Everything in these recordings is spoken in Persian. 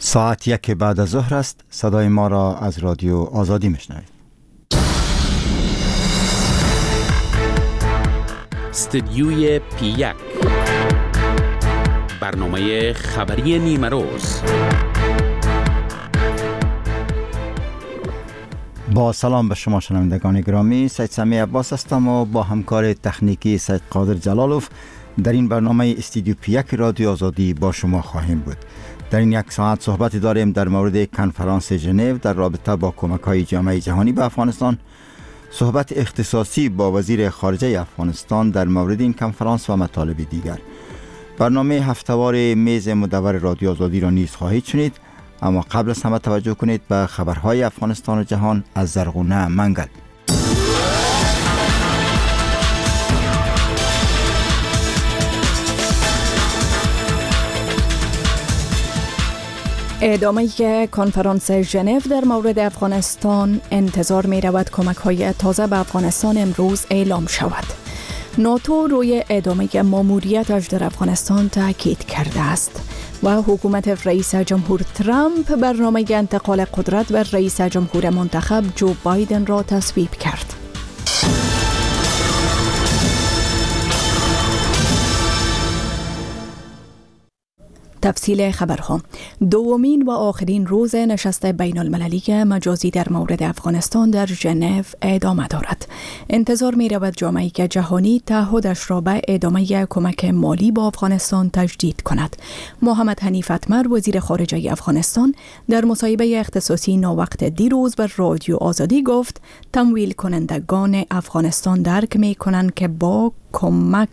ساعت 1 بعد از ظهر است. صدای ما را از رادیو آزادی میشنوید. استدیوی پی 1 برنامه خبری نیمه روز. با سلام به شما شنوندگان گرامی، سید سمی عباس هستم و با همکار تکنیکی سید قادر جلالوف در این برنامه استدیو پی 1 رادیو آزادی با شما خواهیم بود. در این یک ساعت صحبتی داریم در مورد کنفرانس ژنو در رابطه با کمک‌های جامعه جهانی به افغانستان، صحبت اختصاصی با وزیر خارجه افغانستان در مورد این کنفرانس و مطالب دیگر. برنامه هفته‌وار میز مدور رادیو آزادی را نیز خواهید شنید، اما قبل از همه توجه کنید به خبرهای افغانستان و جهان از زرغونه منگل. ادامه کنفرانس ژنو در مورد افغانستان، انتظار می رود کمک‌های تازه به افغانستان امروز اعلام شود. ناتو روی ادامه ماموریتش در افغانستان تاکید کرده است و حکومت رئیس جمهور ترامپ برنامه انتقال قدرت به رئیس جمهور منتخب جو بایدن را تصویب کرد. تفصیل خبرها. دومین و آخرین روز نشست بین المللی مجازی در مورد افغانستان در ژنو ادامه دارد. انتظار می رود جامعه جهانی تعهدش را به ادامه کمک مالی با افغانستان تجدید کند. محمد حنیف اتمر وزیر خارجه افغانستان در مصاحبه اختصاصی ناوقت دیروز بر رادیو آزادی گفت تمویل کنندگان افغانستان درک می کنند که کمک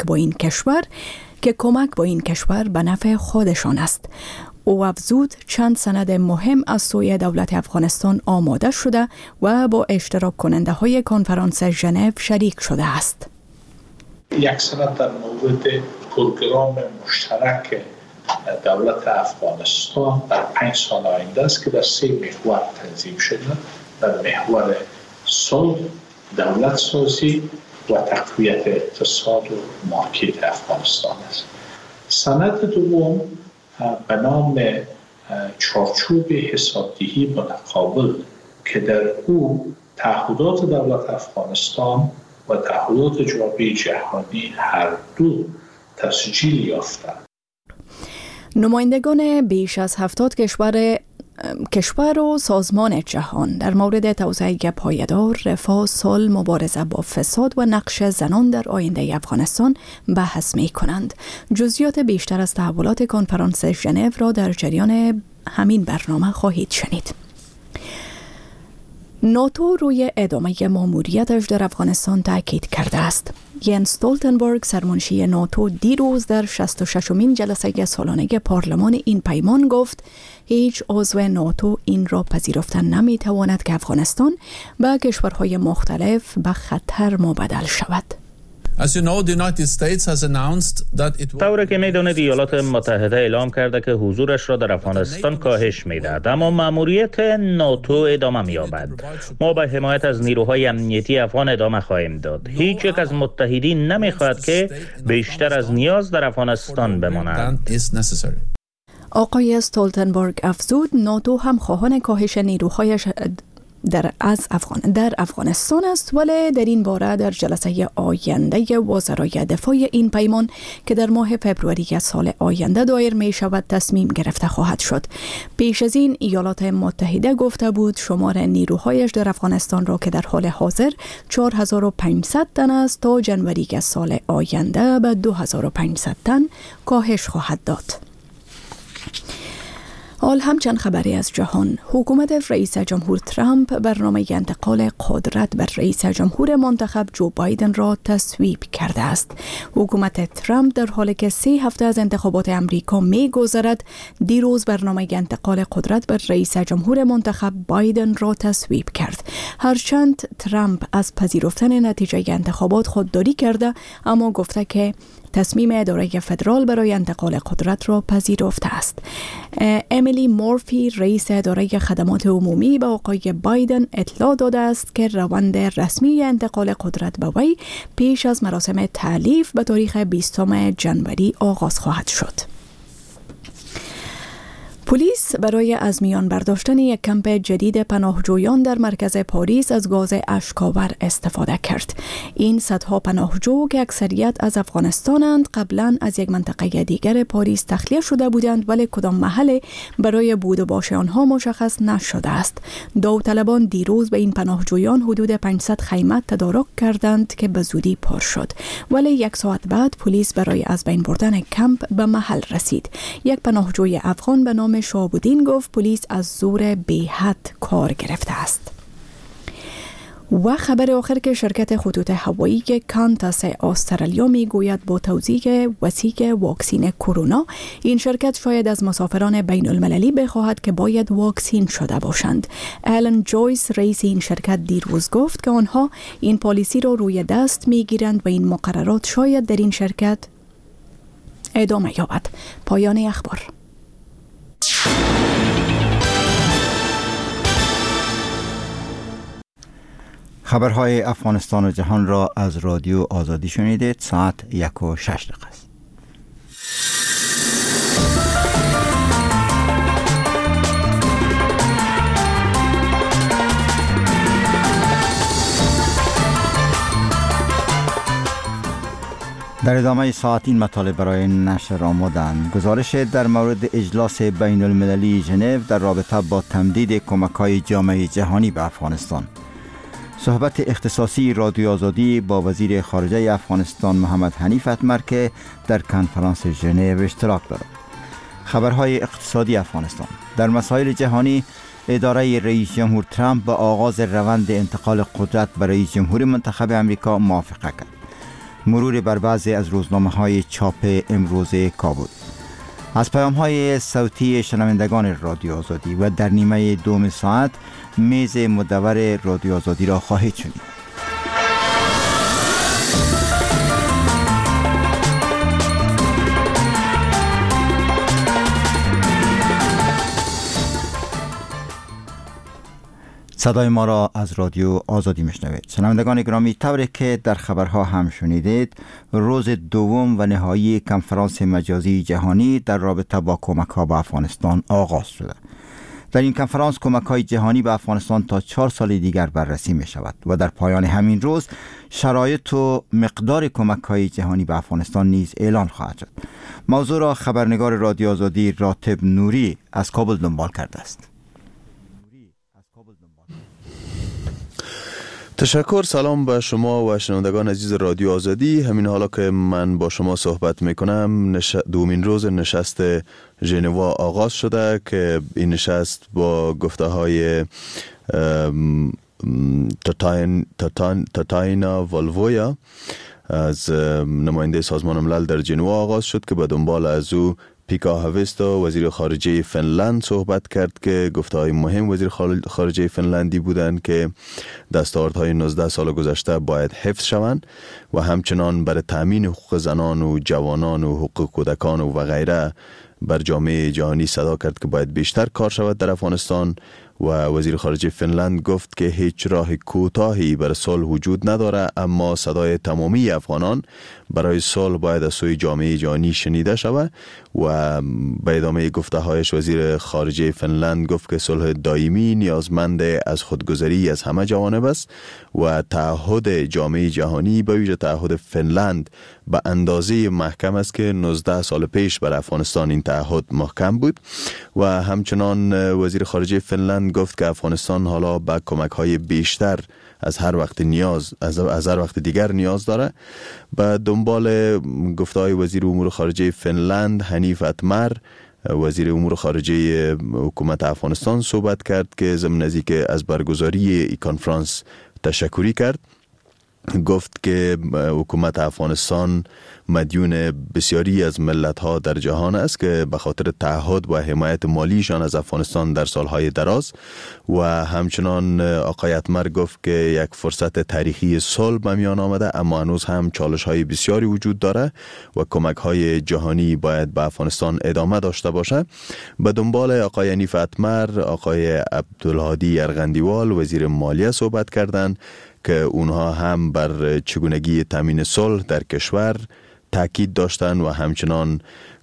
با این کشور به نفع خودشان است. او افزود چند سند مهم از سوی دولت افغانستان آماده شده و با اشتراک کننده های کنفرانس ژنو شریک شده است. یک سند در مورد پروگرام مشترک دولت افغانستان در 5 سال آینده است که در 3 محور تنظیم شده. در محور صلح، دولت سازی و تقویت اقتصاد و مارکت افغانستان است. سند دوم به نام چارچوب حسابدهی متقابل که در او تعهدات دولت افغانستان و تعهدات جامعه جهانی هر دو تسجیل یافتند. نمایندگان بیش از 70 کشور و سازمان جهان در مورد توسعه پایدار، رفاه، صلح، مبارزه با فساد و نقش زنان در آینده افغانستان بحث می کنند. جزئیات بیشتر از تحولات کنفرانس ژنو را در جریان همین برنامه خواهید شنید. ناتو روی ادامه ماموریتش در افغانستان تاکید کرده است. ینس استولتنبرگ سرمنشی ناتو دیروز در 66مین جلسه سالانه پارلمان این پیمان گفت هیچ عضو ناتو این را پذیرفتن نمیتواند که افغانستان به کشورهای مختلف به خطر مبدل شود. طوری که میدانید ایالات متحده اعلام کرده که حضورش را در افغانستان کاهش میدهد، اما مأموریت ناتو ادامه می‌یابد. ما به حمایت از نیروهای امنیتی افغان ادامه خواهیم داد. هیچ یک از متحدین نمی‌خواهد که بیشتر از نیاز در افغانستان بماند. آقای استولتنبرگ افزود ناتو هم خواهان کاهش نیروهایش در افغانستان است، ولی در این باره در جلسه آینده وزرای دفاع این پیمان که در ماه فبروری سال آینده دایر می شود تصمیم گرفته خواهد شد. پیش از این ایالات متحده گفته بود شمار نیروهایش در افغانستان را که در حال حاضر 4500 تن است تا جنوری سال آینده به 2500 تن کاهش خواهد داد. حال همچند خبری از جهان. حکومت رئیس جمهور ترامپ برنامه انتقال قدرت بر رئیس جمهور منتخب جو بایدن را تصویب کرده است. حکومت ترامپ در حالی که 3 هفته از انتخابات امریکا می‌گذرد، دیروز برنامه انتقال قدرت بر رئیس جمهور منتخب بایدن را تصویب کرد. هرچند ترامپ از پذیرفتن نتیجه انتخابات خودداری کرده، اما گفته که تصمیم اداره فدرال برای انتقال قدرت را پذیرفته است. امیلی مورفی رئیس اداره خدمات عمومی به آقای بایدن اطلاع داده است که روند رسمی انتقال قدرت به وی پیش از مراسم تألیف به تاریخ 20 جنوری آغاز خواهد شد. پلیس برای از میان برداشتن یک کمپ جدید پناهجویان در مرکز پاریس از گاز اشک‌آور استفاده کرد. این صدها پناهجو که اکثریت از افغانستانند قبلا از یک منطقه دیگر پاریس تخلیه شده بودند، ولی کدام محل برای بود و باش آنها مشخص نشده است. داوطلبان دیروز به این پناهجویان حدود 500 خیمه تدارک کردند که به زودی پر شد، ولی یک ساعت بعد پلیس برای از بین بردن کمپ به محل رسید. یک پناهجوی افغان به نام شهاب‌الدین گفت پلیس از زور بی‌حد کار گرفته است. و خبر آخر که شرکت خطوط هوایی کانتاس استرالیا می گوید با توزیع وسیع واکسین کرونا این شرکت شاید از مسافران بین المللی بخواهد که باید واکسین شده باشند. آلن جویس رئیس این شرکت دیروز گفت که آنها این پالیسی را روی دست می گیرند و این مقررات شاید در این شرکت ادامه یابد. پایان اخبار. خبرهای افغانستان و جهان را از رادیو آزادی شنیدید. ساعت 1:06 است. در ادامه ساعت این مطالب برای نشر آمدند. گزارش در مورد اجلاس بین المللی ژنو در رابطه با تمدید کمک‌های جامعه جهانی به افغانستان. صحبت اختصاصی رادیو آزادی با وزیر خارجه افغانستان محمد حنیف اتمر که در کنفرانس ژنو اشتراک دارد. خبرهای اقتصادی افغانستان. در مسائل جهانی اداره رئیس جمهور ترامپ با آغاز روند انتقال قدرت به رئیس جمهور منتخب امریکا موافقت کرد. مرور بر بعضی از روزنامه‌های چاپ امروز کابل. از پیام‌های صوتی شنوندگان رادیو آزادی و در نیمه دوم ساعت میز مدور رادیو آزادی را خواهید شنید. صدای ما را از رادیو آزادی میشنوید. شنوندگان گرامی، طوری که در خبرها هم شنیدید، روز دوم و نهایی کنفرانس مجازی جهانی در رابطه با کمک‌ها به افغانستان آغاز شده. در این کنفرانس کمک‌های جهانی به افغانستان تا 4 سال دیگر بررسی می شود و در پایان همین روز شرایط و مقدار کمک‌های جهانی به افغانستان نیز اعلان خواهد شد. موضوع را خبرنگار رادیو آزادی راتب نوری از کابل دنبال کرده است. تشکر. سلام به شما و شنوندگان عزیز رادیو آزادی. همین حالا که من با شما صحبت میکنم دومین روز نشست ژنو آغاز شده که این نشست با گفته های تاتاینا والوویا از نماینده سازمان ملل در ژنو آغاز شد که به دنبال از او پیکا هاویستو وزیر خارجه فنلند صحبت کرد که گفته‌های مهم وزیر خارجه فنلندی بودند که دستاوردهای 19 سال گذشته باید حفظ شوند و همچنان برای تأمین حقوق زنان و جوانان و حقوق کودکان و غیره بر جامعه جهانی صدا کرد که باید بیشتر کار شود در افغانستان. و وزیر خارجه فنلند گفت که هیچ راه کوتاهی برای صلح وجود نداره، اما صدای تمامی افغانان برای صلح باید از سوی جامعه جهانی شنیده شود. و به ادامه گفته‌هایش وزیر خارجه فنلند گفت که صلح دائمی نیازمند از خودگذری از همه جوانب است و تعهد جامعه جهانی به ویژه تعهد فنلند به اندازه محکم است که 19 سال پیش بر افغانستان این تعهد محکم بود. و همچنان وزیر خارجه فنلند گفت که افغانستان حالا به کمک‌های بیشتر از هر وقت دیگر نیاز داره. به دنبال گفته‌های وزیر امور خارجه فنلند حنیف اتمر وزیر امور خارجه حکومت افغانستان صحبت کرد که ضمن از اینکه از برگزاری این کنفرانس تشکری کرد، گفت که حکومت افغانستان مدیون بسیاری از ملت‌ها در جهان است که به خاطر تعهد و حمایت مالیشان از افغانستان در سالهای دراز. و همچنان آقای اتمر گفت که یک فرصت تاریخی صلح به میان آمده، اما هنوز هم چالش‌های بسیاری وجود داره و کمک‌های جهانی باید به افغانستان ادامه داشته باشه. به دنبال آقای حنیف اتمر آقای عبدالهادی ارغندیوال وزیر مالیه صحبت کردند که اونها هم بر چگونگی تامین صلح در کشور تاکید داشتند و همچنان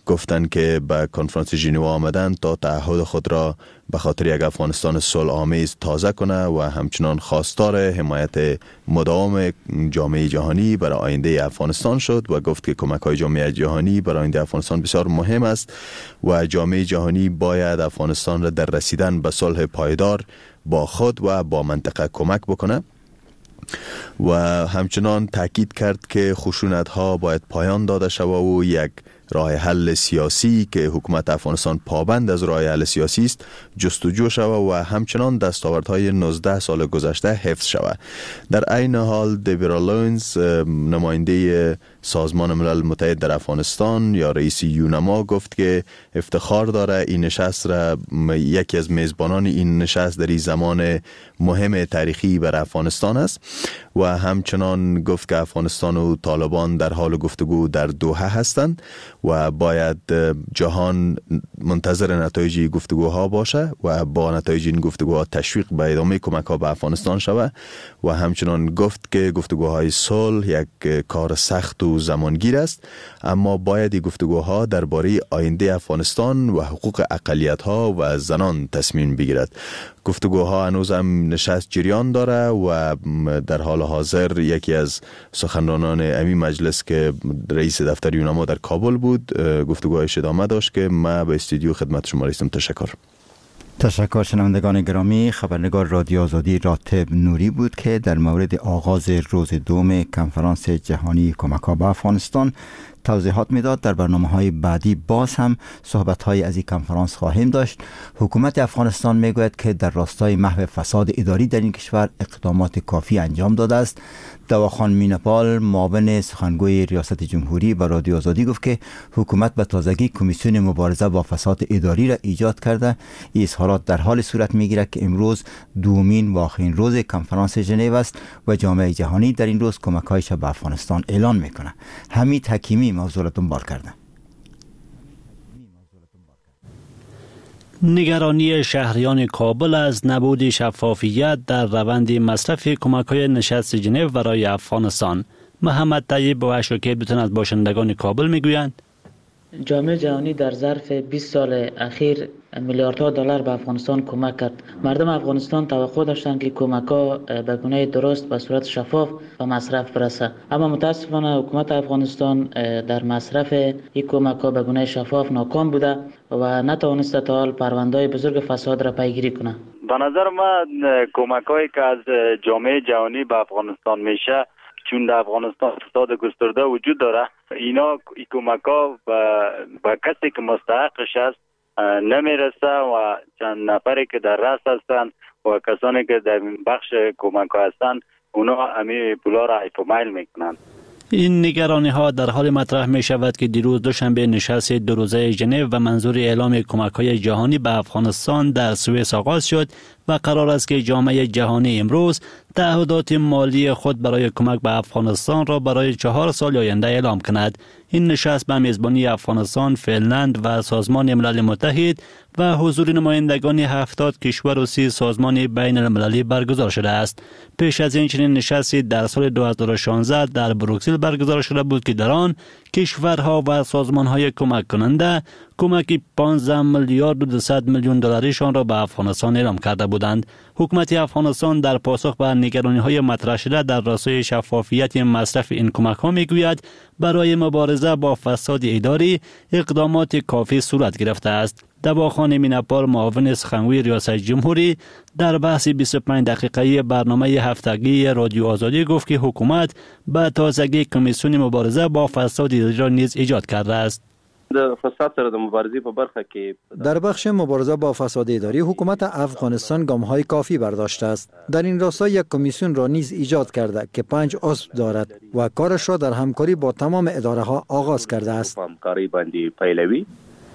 گفتند که به کنفرانس ژنوا آمدن تا تعهد خود را به خاطر یک افغانستان صلح‌آمیز تازه کنه و همچنان خواستار حمایت مداوم جامعه جهانی برای آینده افغانستان شد و گفت که کمک‌های جامعه جهانی برای آینده افغانستان بسیار مهم است و جامعه جهانی باید افغانستان را در رسیدن به صلح پایدار با خود و با منطقه کمک بکنه و همچنان تاکید کرد که خشونت‌ها باید پایان داده شود و یک راه حل سیاسی که حکومت افغانستان پابند از راه حل سیاسی است جستجو شود و همچنان دستاوردهای 19 سال گذشته حفظ شود. در عین حال دیویرا لونز نماینده سازمان ملل متحد در افغانستان یا رئیس یونما گفت که افتخار داره این نشست را یکی از میزبانان این نشست در این زمان مهم تاریخی بر افغانستان است و همچنان گفت که افغانستان و طالبان در حال گفتگو در دوحه هستند و باید جهان منتظر نتایج گفتگوها باشه و با نتایج این گفتگوها تشویق به ادامه کمک‌ها به افغانستان شود و همچنان گفت که گفتگوهای صلح یک کار سخت و زمانگیر است اما باید این گفتگوها درباره آینده افغانستان و حقوق اقلیت‌ها و زنان تصمیم بگیرد. گفتگوها هنوز هم نشست جریان داره و در حال حاضر یکی از سخنرانان امی مجلس که رئیس دفتر یونما در کابل بود گفتگوهایش ادامه داشت که ما به استودیو خدمت شما رسیدم. تشکر شنوندگان گرامی. خبرنگار رادیو آزادی راتب نوری بود که در مورد آغاز روز دوم کنفرانس جهانی کمک‌ها به افغانستان توضیحات میداد. در برنامه‌های بعدی باز هم صحبت‌های از این کنفرانس خواهیم داشت. حکومت افغانستان میگوید که در راستای محو فساد اداری در این کشور اقدامات کافی انجام داده است. دواخان مینپال معاون سخنگوی ریاست جمهوری به رادیو آزادی گفت که حکومت به تازگی کمیسیون مبارزه با فساد اداری را ایجاد کرده. این اظهارات در حال صورت میگیرد که امروز دومین و آخرین روز کنفرانس ژنو است و جامعه جهانی در این روز کمک‌هایش به افغانستان اعلان میکنه. حمید حکیمی موضوع را دنبال کرده. نگرانی شهریان کابل از نبود شفافیت در روند مصرف کمک‌های نشست ژنو برای افغانستان. محمد طیب و اشوکیبتون از باشندگان کابل میگویند جامعه جهانی در ظرف 20 سال اخیر میلیاردها دلار به افغانستان کمک کرد. مردم افغانستان توقع داشتند که کمک‌ها به گونه درست به صورت شفاف به مصرف برسه، اما متاسفانه حکومت افغانستان در مصرف این کمک‌ها به گونه شفاف ناکام بوده و نتوانسته تا حال پرونده‌های بزرگ فساد را پیگیری کنه. به نظر من کمک‌هایی که از جامعه جهانی به افغانستان میشه، چون در افغانستان فساد گسترده وجود داره، این کمک‌ها به کسی که مستحقش است نمیرسه و چند نفری که در رأس هستند و کسانی که در بخش کمک‌ها هستند اونا همین پولا را ایفومیل میکنند. این نگرانی ها در حال مطرح می شود که دیروز دوشنبه نشست دو روزه ژنو و منظور اعلام کمک‌های جهانی به افغانستان در سوئیس آغاز شد و قرار است که جامعه جهانی امروز تعهدات مالی خود برای کمک به افغانستان را برای 4 سال آینده اعلام کند. این نشست به میزبانی افغانستان، فنلند و سازمان ملل متحد و حضور نمایندگان 70 کشور و 30 سازمان بین المللی برگزار شده است. پیش از این چنین نشستی در سال 2016 در بروکسل برگزار شده بود که در آن کشورها و سازمانهای کمک کننده کمکی 15 میلیارد و 200 میلیون دلاریشان را به افغانستان اعلام کرده بودند. حکومت افغانستان در پاسخ به نگرانی‌های مطرح شده در راستای شفافیت مصرف این کمک‌ها می‌گوید برای مبارزه با فساد اداری اقدامات کافی صورت گرفته است. دواخان مینپال معاون سخنگوی ریاست جمهوری در بحث 25 دقیقه‌ای برنامه هفتگی رادیو آزادی گفت که حکومت به تازگی کمیسیون مبارزه با فساد اداری را نیز ایجاد کرده است. د فساد سره د مبارزې په برخه کې در بخش مبارزه با فساد اداری حکومت افغانستان گام‌های کافی برداشته است. در این راستا یک کمیسیون را نیز ایجاد کرده که 5 عضو دارد و کارش را در همکاری با تمام اداره‌ها آغاز کرده است. همکاری باندې پیلوي.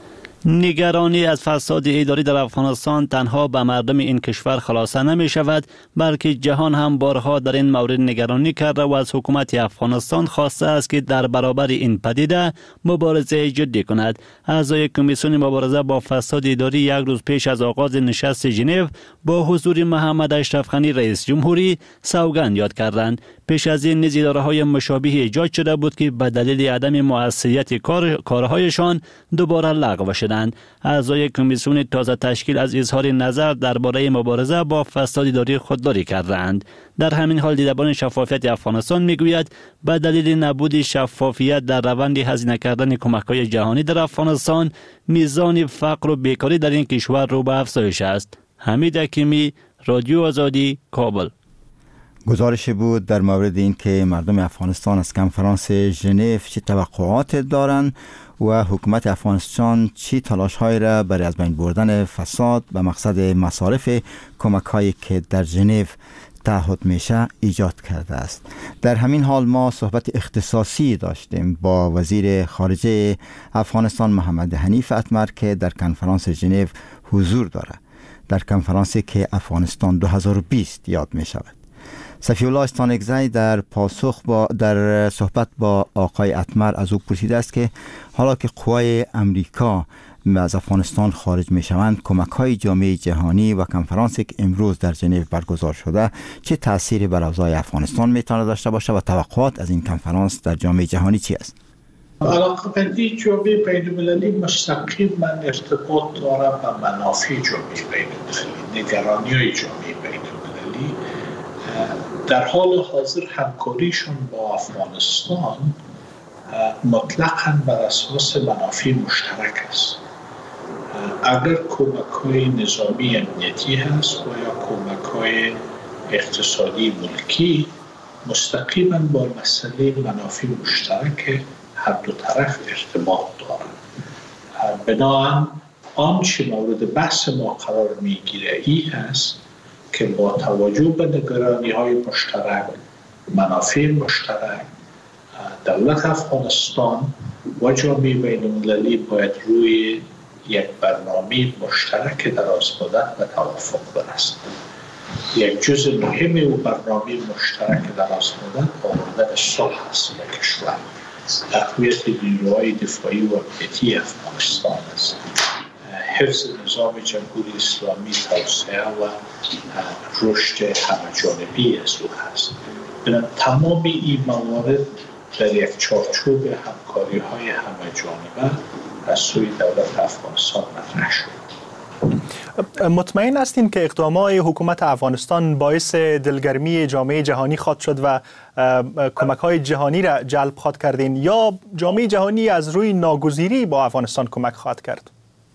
نگرانی از فساد اداری در افغانستان تنها به مردم این کشور خلاصه نمی شود، بلکه جهان هم بارها در این مورد نگرانی کرده و از حکومت افغانستان خواسته است که در برابر این پدیده مبارزه جدی کند. اعضای کمیسیون مبارزه با فساد اداری یک روز پیش از آغاز نشست ژنو با حضور محمد اشرف غنی رئیس جمهوری سوگند یاد کردند. پیش از این نیز اداره‌های مشابه ایجاد شده بود که به دلیل عدم مؤثریت کارهایشان دوباره لغو شدند. اعضای کمیسیون تازه تشکیل از اظهار نظر درباره مبارزه با فساد اداری خودداری کردند. در همین حال دیدبان شفافیت افغانستان میگوید به دلیل نبود شفافیت در روند هزینه کردن کمک‌های جهانی در افغانستان، میزان فقر و بیکاری در این کشور رو به افزایش است. حمید حکیمی، رادیو آزادی، کابل. گزارش بود در مورد اینکه مردم افغانستان از کنفرانس ژنو چه توقعات دارند و حکومت افغانستان چه تلاش‌هایی را برای از بین بردن فساد به مقصد مصارف کمک‌هایی که در ژنو تعهد میشه ایجاد کرده است. در همین حال ما صحبت اختصاصی داشتیم با وزیر خارجه افغانستان محمد حنیف اتمر که در کنفرانس ژنو حضور دارد، در کنفرانسی که افغانستان 2020 یاد می شود. صفی الله استانکزی در صحبت با آقای اتمر از او پرسیده است که حالا که قوای امریکا از افغانستان خارج می شوند، کمک‌های جامعه جهانی و کنفرانسی که امروز در ژنو برگزار شده چه تأثیری بر اوضاع افغانستان میتواند داشته باشه و توقعات از این کنفرانس در جامعه جهانی چی است؟ علاقه‌مندی جامعه بین‌المللی مستقیما ارتباط دارد به منافع جامعه بین‌المللی، نگرانی‌های جامعه بین‌المللی. در حال حاضر همکاریشون با افغانستان مطلقاً بر اساس منافع مشترک است. اگر کمک‌های نظامی امنیتی هست و یا کمک‌های اقتصادی ملکی، مستقیما با مسئله منافع مشترک هر دو طرف ارتباط دارند. بنابراین آنچه مورد بحث ما قرار میگیره این هست که با توجه به نگرانی‌های مشترک، منافع مشترک، دولت افغانستان و جامعه بین‌المللی باید روی یک برنامه مشترک درازمدت به توافق برسند. یک جزء مهم و برنامه مشترک درازمدت آوردن صلح است به کشور، تقویت نیروهای دفاعی و امنیتی افغانستان است، حفظ نظام جمهوری اسلامی، توسعه و رشد همه‌جانبی از او هست. تمام این موارد در یک چارچوب همکاری‌های همه‌جانبه از سوی دولت افغانستان مطرح شد. مطمئن هستین که اقدامات حکومت افغانستان باعث دلگرمی جامعه جهانی خواهد شد و کمک‌های جهانی را جلب خواهد کردین، یا جامعه جهانی از روی ناگزیری با افغانستان کمک خواهد کرد؟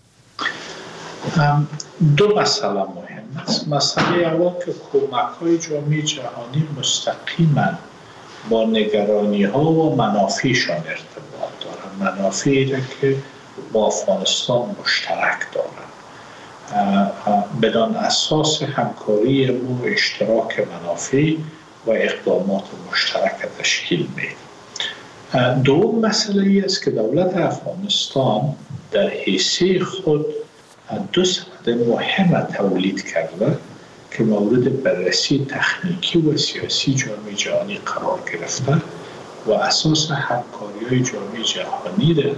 دو مسئله مهم است. مسئله اول که کمک‌های جامعه جهانی مستقیما با نگرانی‌ها و منافعشان ارتباط دارند، منافعی را که با افغانستان مشترک دارند. بدان اساس همکاری و اشتراک منافع و اقدامات مشترک تشکیل می‌دهد. دوم مسئله است که دولت افغانستان در حیث خود دو سند مهم تولید کرده که مورد بررسی تکنیکی و سیاسی جامعه جهانی قرار گرفته و اساس همکاری‌های جامعه جهانی را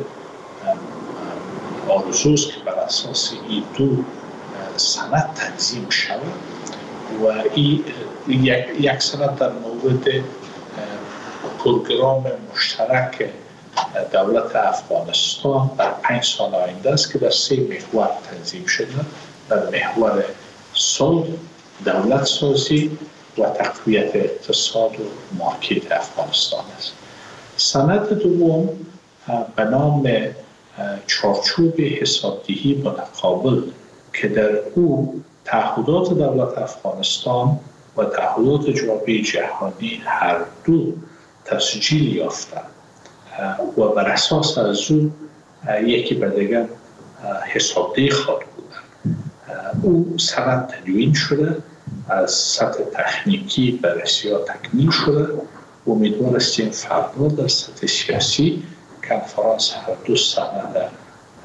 آرزوست که بر اساس این دو سند تنظیم شود و این یک سند در مورد پروگرام مشترک دولت افغانستان در 5 سال آینده است که در 3 محور تنظیم شده. در محور صلح، دولت سازی و تقویت اقتصاد و مارکت افغانستان است. سند دوم به نام چارچوب حسابدهی متقابل که در او تعهدات دولت افغانستان و تعهدات جامعه جهانی هر دو تسجیل یافتند و بر اساس از او یکی به دیگر حسابدهی خواهد بودند. او سند تدوین شده، از سطح تکنیکی بررسی ها تکمیل شده. امیدوار هستیم فردا در سطح سیاسی کنفرانس هر دو سند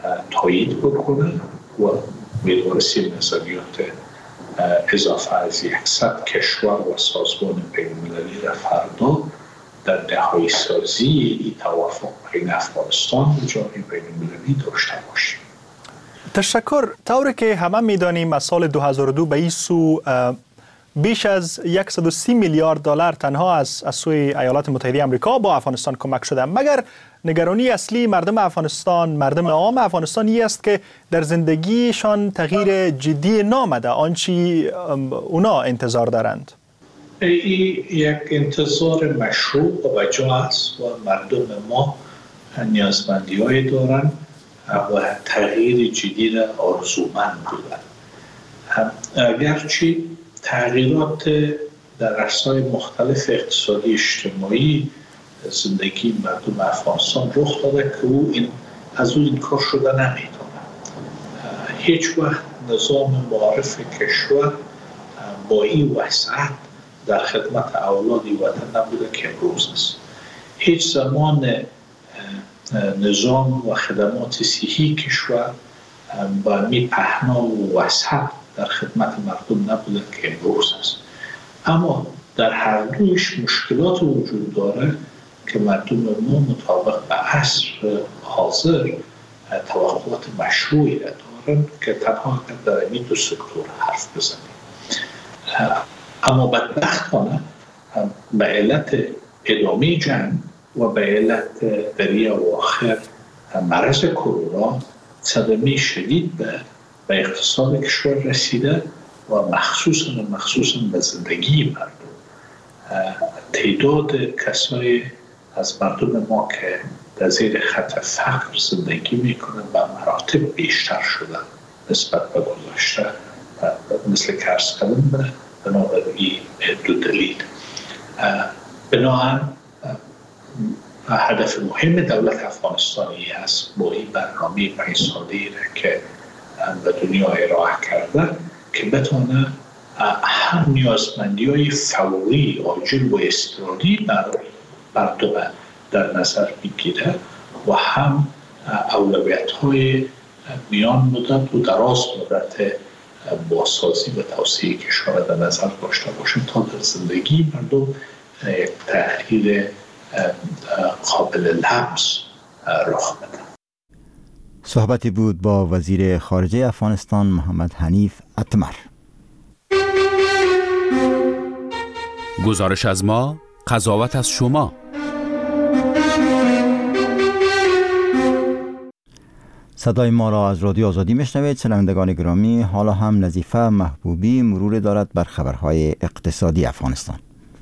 تایید بکنه و می‌دونستیم نظریات اضافه از 100 کشور و سازمان بین‌المللی را فردا در نهایی سازی این توافق بین افغانستان و جامعه بین‌المللی داشته باشیم. تشکر. طوری که همه می‌دانیم از سال 2002 به این سو بیش از 130 میلیارد دلار تنها از سوی ایالات متحده آمریکا با افغانستان کمک شده. مگر نگرانی اصلی مردم افغانستان، مردم عام افغانستان است که در زندگیشان تغییر جدی نامده، آنچه اونا انتظار دارند؟ این یک انتظار مشروع و جا است و مردم ما نیازمندی‌های دارند و تغییر جدی را آرزومند بودند. اگرچه تغییرات در عرصه‌های مختلف اقتصادی اجتماعی زندگی مردم افغانستان رخ داده که از او انکار شده نمی‌تونه. هیچ وقت نظام معارف کشور با این وسعت در خدمت اولاد وطن نبوده که امروز است. هیچ زمان نظام و خدمات صحی کشور با می پهنا و وسعت در خدمت مردم نبوده که امروز است. اما در هر دویش مشکلات وجود داره که مردم ما مطابق به عصر حاضر توقعات مشروعی را دارند که تنها در این دو سکتور حرف بزنیم. اما بدبختانه به علت ادامه جنگ و به علت در اواخر مرض کرونا صدمه شدید به اقتصاد کشور رسیده و مخصوصاً به زندگی مردم. تعداد کسای از مردم ما که در زیر خط فقر زندگی میکنن به مراتب بیشتر شده نسبت به گذشته، مثل که عرض کردم بنابراین دو دلیل. بنابراین هدف مهم دولت افغانستانی است با این برنامه 5 ساله‌ای که به دنیا ارائه کرده که بتونه هم نیازمندی‌های فوری، عاجل و اضطراری مردم در نظر بگیره و هم اولویت‌های میان مدت و دراز مدت بازسازی و توسعه کشور در نظر داشته باشه تا در زندگی مردم یک تغییر قابل لمس رخ بده. صحبتی بود با وزیر خارجه افغانستان محمد حنیف اتمر. گزارش از ما، قضاوت از شما. صدای ما را از رادیو آزادی میشنوید. شنوندگان گرامی، حالا هم نظیفه محبوبی مرور دارد بر خبرهای اقتصادی افغانستان.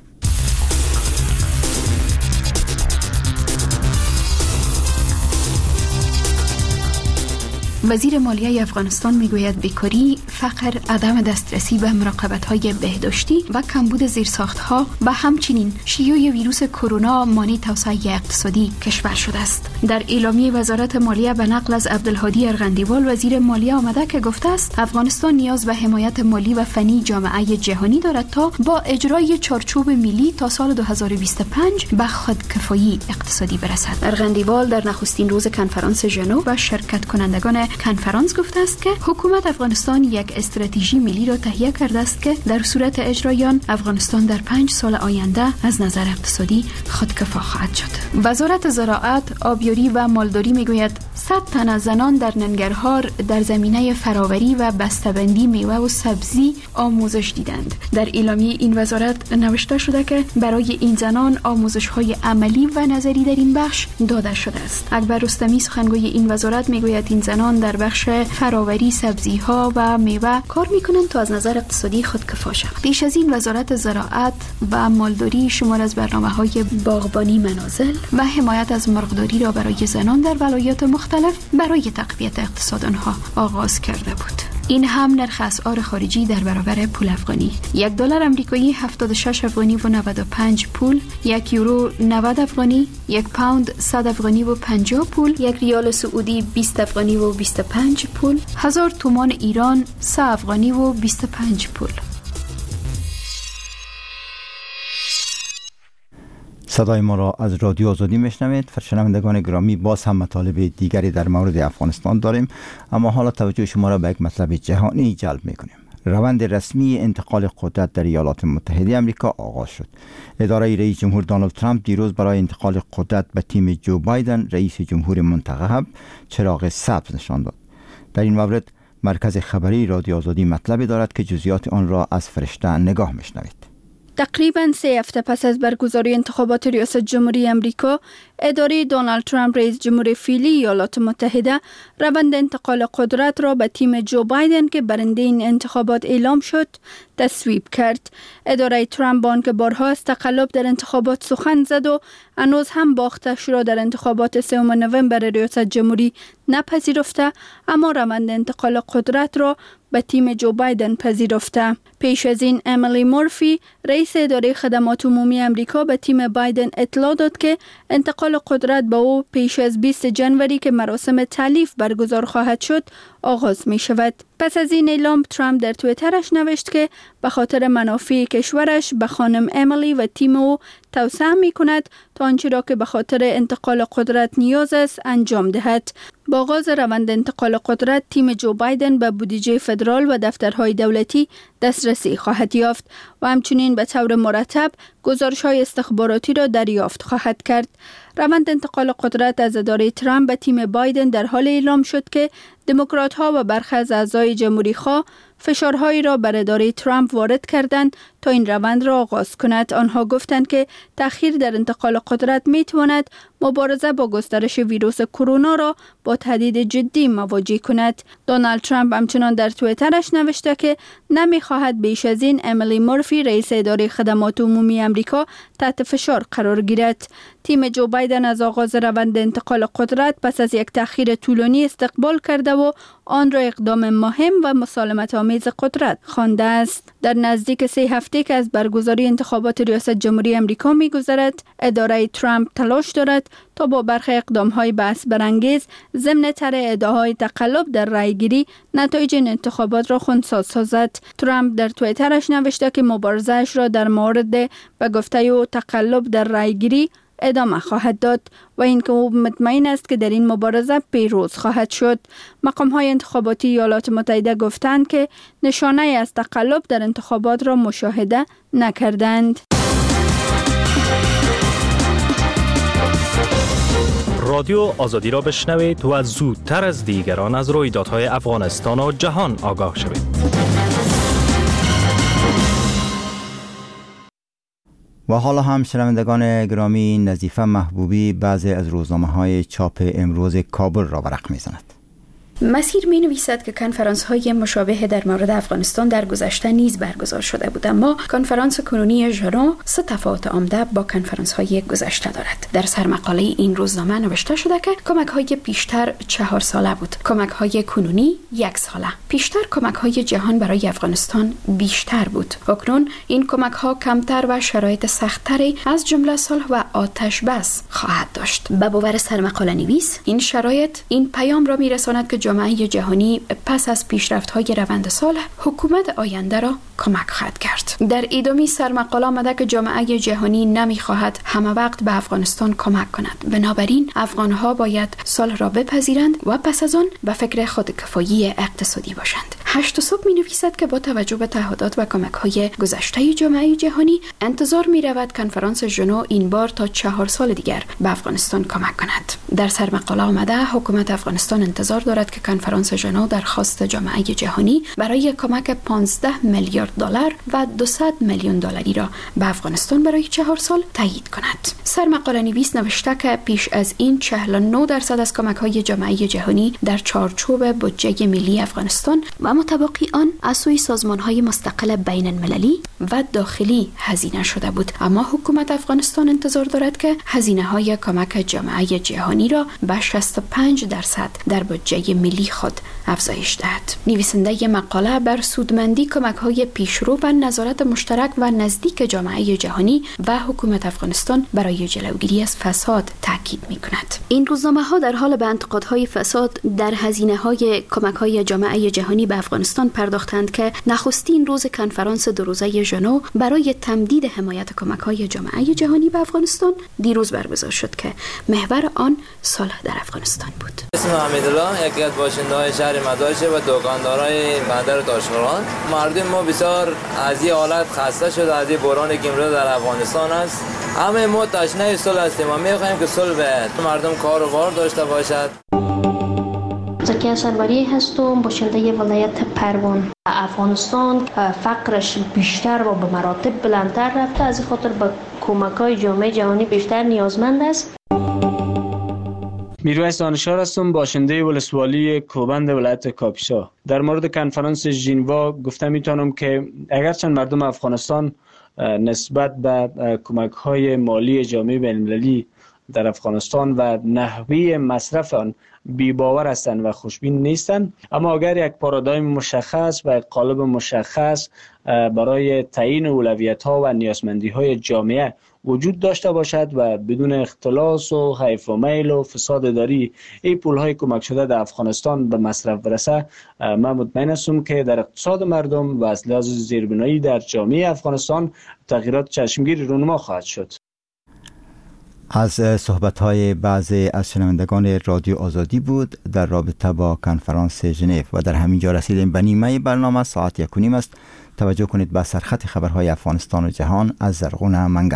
وزیر مالیه افغانستان میگوید بیکاری، فقر، عدم دسترسی به مراقبت‌های بهداشتی و کمبود زیرساخت‌ها و همچنین شیوع ویروس کرونا مانع توسعه اقتصادی کشور شده است. در اعلامیه وزارت مالیه به نقل از عبدالهادی ارغندیوال وزیر مالیه آمده که گفته است افغانستان نیاز به حمایت مالی و فنی جامعه جهانی دارد تا با اجرای چارچوب ملی تا سال 2025 به خودکفایی اقتصادی برسد. ارغندیوال در نخستین روز کنفرانس ژنو و شرکت کنندگان کنفرانس گفته است که حکومت افغانستان یک استراتژی ملی را تهیه کرده است که در صورت اجرای آن افغانستان در 5 سال آینده از نظر اقتصادی خودکفا خواهد شد. وزارت زراعت، آبیاری و مالداری میگوید 100 تن از زنان در ننگرهار در زمینه فراوری و بسته‌بندی میوه و سبزی آموزش دیدند. در اعلامیه این وزارت نوشته شده که برای این زنان آموزش‌های عملی و نظری در این بخش داده شده است. اکبر رستمی سخنگوی این وزارت میگوید این زنان در بخش فراوری سبزی‌ها و میوه کار می‌کنند تا از نظر اقتصادی خودکفا شوند. پیش از این وزارت زراعت و مالداری شمار از برنامه‌های باغبانی منازل و حمایت از مرغداری را برای زنان در ولایات مختلف برای تقویت اقتصاد آنها آغاز کرده بود. این هم نرخ اسعار خارجی در برابر پول افغانی. $1 آمریکایی 76 افغانی و 95 پول، 1 یورو 90 افغانی، 1 پوند 100 افغانی و 50 پول، 1 ریال سعودی 20 افغانی و 25 پول، 1000 تومان ایران 3 افغانی و 25 پول. صدای ما را از رادیو آزادی میشنوید. شنوندگان گرامی، باز هم مطالب دیگری در مورد افغانستان داریم، اما حالا توجه شما را به یک مطلب جهانی جلب میکنیم. روند رسمی انتقال قدرت در ایالات متحده آمریکا آغاز شد. اداره رئیس جمهور دونالد ترامپ دیروز برای انتقال قدرت به تیم جو بایدن رئیس جمهور منتخب چراغ سبز نشان داد. در این مورد مرکز خبری رادیو آزادی مطلبی دارد که جزئیات آن را از فرشته نگاه میشنوید. تقریباً 3 هفته پس از برگزاری انتخابات ریاست جمهوری امریکا، اداره دونالد ترامپ رئیس جمهور فعلی ایالات متحده روند انتقال قدرت را به تیم جو بایدن که برنده این انتخابات اعلام شد تصویب کرد. اداره ترامپ با آنکه بارها از تقلب در انتخابات سخن زد و هنوز هم باختش را در انتخابات 3 نوامبر ریاست جمهوری نپذیرفته، اما روند انتقال قدرت را به تیم جو بایدن پذیرفته. پیش از این امیلی مورفی رئیس اداره خدمات عمومی امریکا به تیم بایدن اطلاع داد که انتقال قدرت به او پیش از 20 جنوری که مراسم تالیف برگزار خواهد شد آغاز می شود. پس از این اعلام ترامپ در توییترش نوشت که به خاطر منافع کشورش به خانم امیلی و تیم او توصیه می کند تا آنچه را که به خاطر انتقال قدرت نیاز است انجام دهد. با آغاز روند انتقال قدرت، تیم جو بایدن به بودجه فدرال و دفترهای دولتی دسترسی خواهد یافت و همچنین به طور مرتب گزارش‌های استخباراتی را دریافت خواهد کرد. روند انتقال قدرت از اداره ترامپ به تیم بایدن در حال اعلام شد که دموکرات‌ها و برخی از اعضای جمهوری‌خواه فشارهایی را بر اداره ترامپ وارد کردند تا این روند را آغاز کند. آنها گفتند که تأخیر در انتقال قدرت می‌تواند مبارزه با گسترش ویروس کرونا را با تهدید جدی مواجه کند. دونالد ترامپ همچنان در توییترش نوشته که نمی‌خواهد بیش از این امیلی مورفی رئیس اداره خدمات عمومی امریکا تحت فشار قرار گیرد. تیم جو بایدن از آغاز روند انتقال قدرت پس از یک تأخیر طولانی استقبال کرده و آن را اقدام مهم و مسالمت آمیز قدرت خوانده است. در نزدیک 3 هفته که از برگزاری انتخابات ریاست جمهوری امریکا می‌گذرد، اداره ترامپ تلاش دارد تا با برخی اقدام‌های بحث برانگیز ضمن طرح ادعاهای تقلب در رأی‌گیری نتایج انتخابات را خنثی سازد. ترامپ در توییترش نوشته که مبارزه‌اش را در مورد به گفته او تقلب در رأی‌گیری ادامه خواهد داد و اینکه او مطمئن است که در این مبارزه پیروز خواهد شد. مقام‌های انتخاباتی ایالات متحده گفتند که نشانه از تقلب در انتخابات را مشاهده نکردند. رادیو آزادی را بشنوید و زودتر از دیگران از رویدادهای افغانستان و جهان آگاه شوید. و حالا هم شنوندگان گرامی، نظیفه محبوبی بعضی از روزنامه‌های چاپ امروز کابل را ورق می‌زند. مسیر می نویسد که کنفرانس های مشابه در مورد افغانستان در گذشته نیز برگزار شده بود، اما کنفرانس کنونی ژرو 3 تفاوت عمده با کنفرانس های گذشته دارد. در سرمقاله این روزنامه نوشته شده که کمک های پیشتر 4 ساله بود، کمک های کنونی 1 ساله. پیشتر کمک های جهان برای افغانستان بیشتر بود، اکنون این کمک ها کمتر و شرایط سخت‌تری از جمله صلح و آتش بس خواهد داشت. به باور سرمقاله نویس، این شرایط این پیام را می‌رساند که جامعه جهانی پس از پیشرفت‌های روند صلح حکومت آینده را کمک خواهد کرد. در ادامه سرمقاله آمده که جامعه جهانی نمی‌خواهد همه وقت به افغانستان کمک کند، بنابراین افغان‌ها باید صلح را بپذیرند و پس از آن به فکر خودکفایی اقتصادی باشند. 8 صبح می‌نویسد که با توجه به تعهدات و کمک‌های گذشته جامعه جهانی انتظار می‌رود کنفرانس ژنو این بار تا 4 سال دیگر به افغانستان کمک کند. در سرمقاله آمده حکومت افغانستان انتظار دارد که کنفرانس ژنو درخواست جامعه جهانی برای کمک 15 میلیارد دلار و 200 میلیون دلاری را به افغانستان برای 4 سال تایید کند. سرمقاله نویس نوشته که پیش از این 49% از کمک‌های جامعه جهانی در چارچوب بودجه ملی افغانستان و متبقی آن از سوی سازمان‌های مستقل بین المللی و داخلی هزینه شده بود، اما حکومت افغانستان انتظار دارد که هزینه‌های کمک جامعه جهانی را به 65% در بودجه ملی خود افزایش دهد. نویسنده مقاله بر سودمندی کمک‌های پیشرو و نظارت مشترک و نزدیک جامعه جهانی و حکومت افغانستان برای جلوگیری از فساد تاکید می‌کند. این روزنامه‌ها در حال به انتقادهای فساد در هزینه‌های کمک‌های جامعه جهانی به افغانستان پرداختند که نخستین روز کنفرانس دو روزه ژنو برای تمدید حمایت کمک‌های جامعه جهانی به افغانستان دیروز برگزار شد که محور آن صلح در افغانستان بود. اسم حمیدالله یکی از باشنده‌های شهر مدایشه و دکاندارای بندر تاشقرغان. مردم ما بسیار از این حالت خسته شده از این بحرانی که امروز در افغانستان است. همه ما تشنه صلح هستیم و می‌خواهیم که صلح بیاید، مردم کار و بار داشته باشد. زکیه سروری هستم، باشنده ولایت پروان. افغانستان فقرش بیشتر و به مراتب بلندتر رفته، از این خاطر به کمک‌های جامعه جهانی بیشتر نیازمند است. میرویس دانشار هستم، باشنده ولسوالی کوبند ولایت کاپیسا. در مورد کنفرانس ژنوا گفته میتونم که اگرچند مردم افغانستان نسبت به کمک‌های مالی جامعه بین‌المللی در افغانستان و نحوه مصرف آن بی باور هستند و خوشبین نیستند، اما اگر یک پارادایم مشخص و یک قالب مشخص برای تعیین اولویت‌ها و نیازمندی‌های جامعه وجود داشته باشد و بدون اختلاس و حیف و میل و فساد اداری این پول‌های کمک شده در افغانستان به مصرف برسه، من مطمئن هستم که در اقتصاد مردم و از لحاظ زیربنایی در جامعه افغانستان تغییرات چشمگیری رونما خواهد شد. از صحبت‌های بعضی از شنوندگان رادیو آزادی بود در رابطه با کنفرانس ژنو و در همین جا رسیدیم به نیمه برنامه. ساعت 1:30 است. توجه کنید به سرخط خبرهای افغانستان و جهان از زرغون منگل.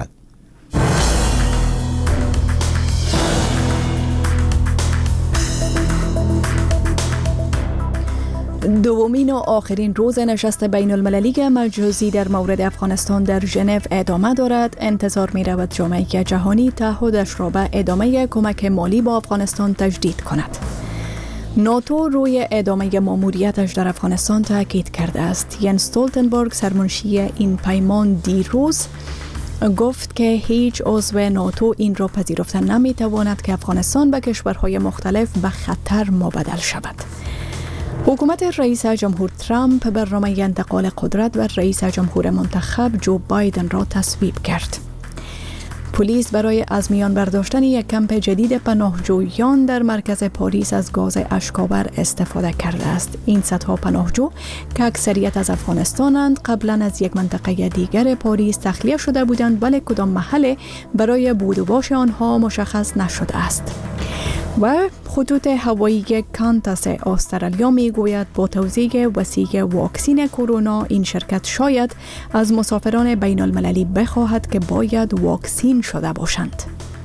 دومین و آخرین روز نشست بین المللی مجازی در مورد افغانستان در ژنو ادامه دارد. انتظار می رود جامعه جهانی تعهدش را به ادامه کمک مالی با افغانستان تجدید کند. ناتو روی ادامه ماموریتش در افغانستان تاکید کرده است. ینس استولتنبرگ سرمنشی این پیمان دیروز گفت که هیچ عضو ناتو این را پذیرفته نمی تواند که افغانستان به کشورهای مختلف به خطر مبدل شود. حکومت رئیس جمهور ترامپ برنامه انتقال قدرت و رئیس جمهور منتخب جو بایدن را تصویب کرد. پلیس برای از میان برداشتن یک کمپ جدید پناهجویان در مرکز پاریس از گاز اشک‌آور استفاده کرده است. این صدها پناهجو که اکثریت از افغانستانند قبلا از یک منطقه دیگر پاریس تخلیه شده بودند، ولی کدام محل برای بود و باش آنها مشخص نشده است. و خطوط هوایی کانتاس استرالیا میگوید با توزیع وسیع واکسین کرونا این شرکت شاید از مسافران بین المللی بخواهد که باید واکسین شده باشند.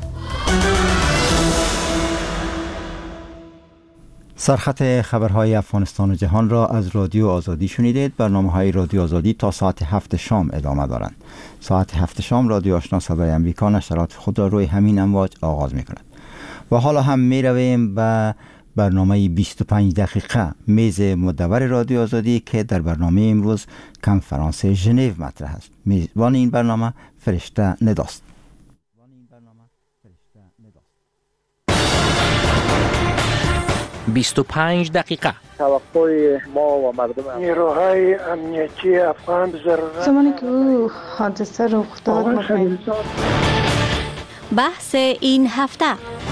سرخط خبرهای افغانستان و جهان را از رادیو آزادی شنیدید. برنامه‌های رادیو آزادی تا ساعت 7 شام ادامه دارند. ساعت 7 شام رادیو آشنا صدای امریکا نشرات خود را روی همین امواج آغاز می‌کند. و حالا هم می رویم به برنامه 25 دقیقه میز مدور رادیو آزادی که در برنامه امروز کنفرانس ژنو مطرح است. میزبان این برنامه فرشته نداست. 25 دقیقه توقع ما و مردم نیروهای امنیتی افغان ضرورت زمانی که او حادثه رخ داد بحث این هفته.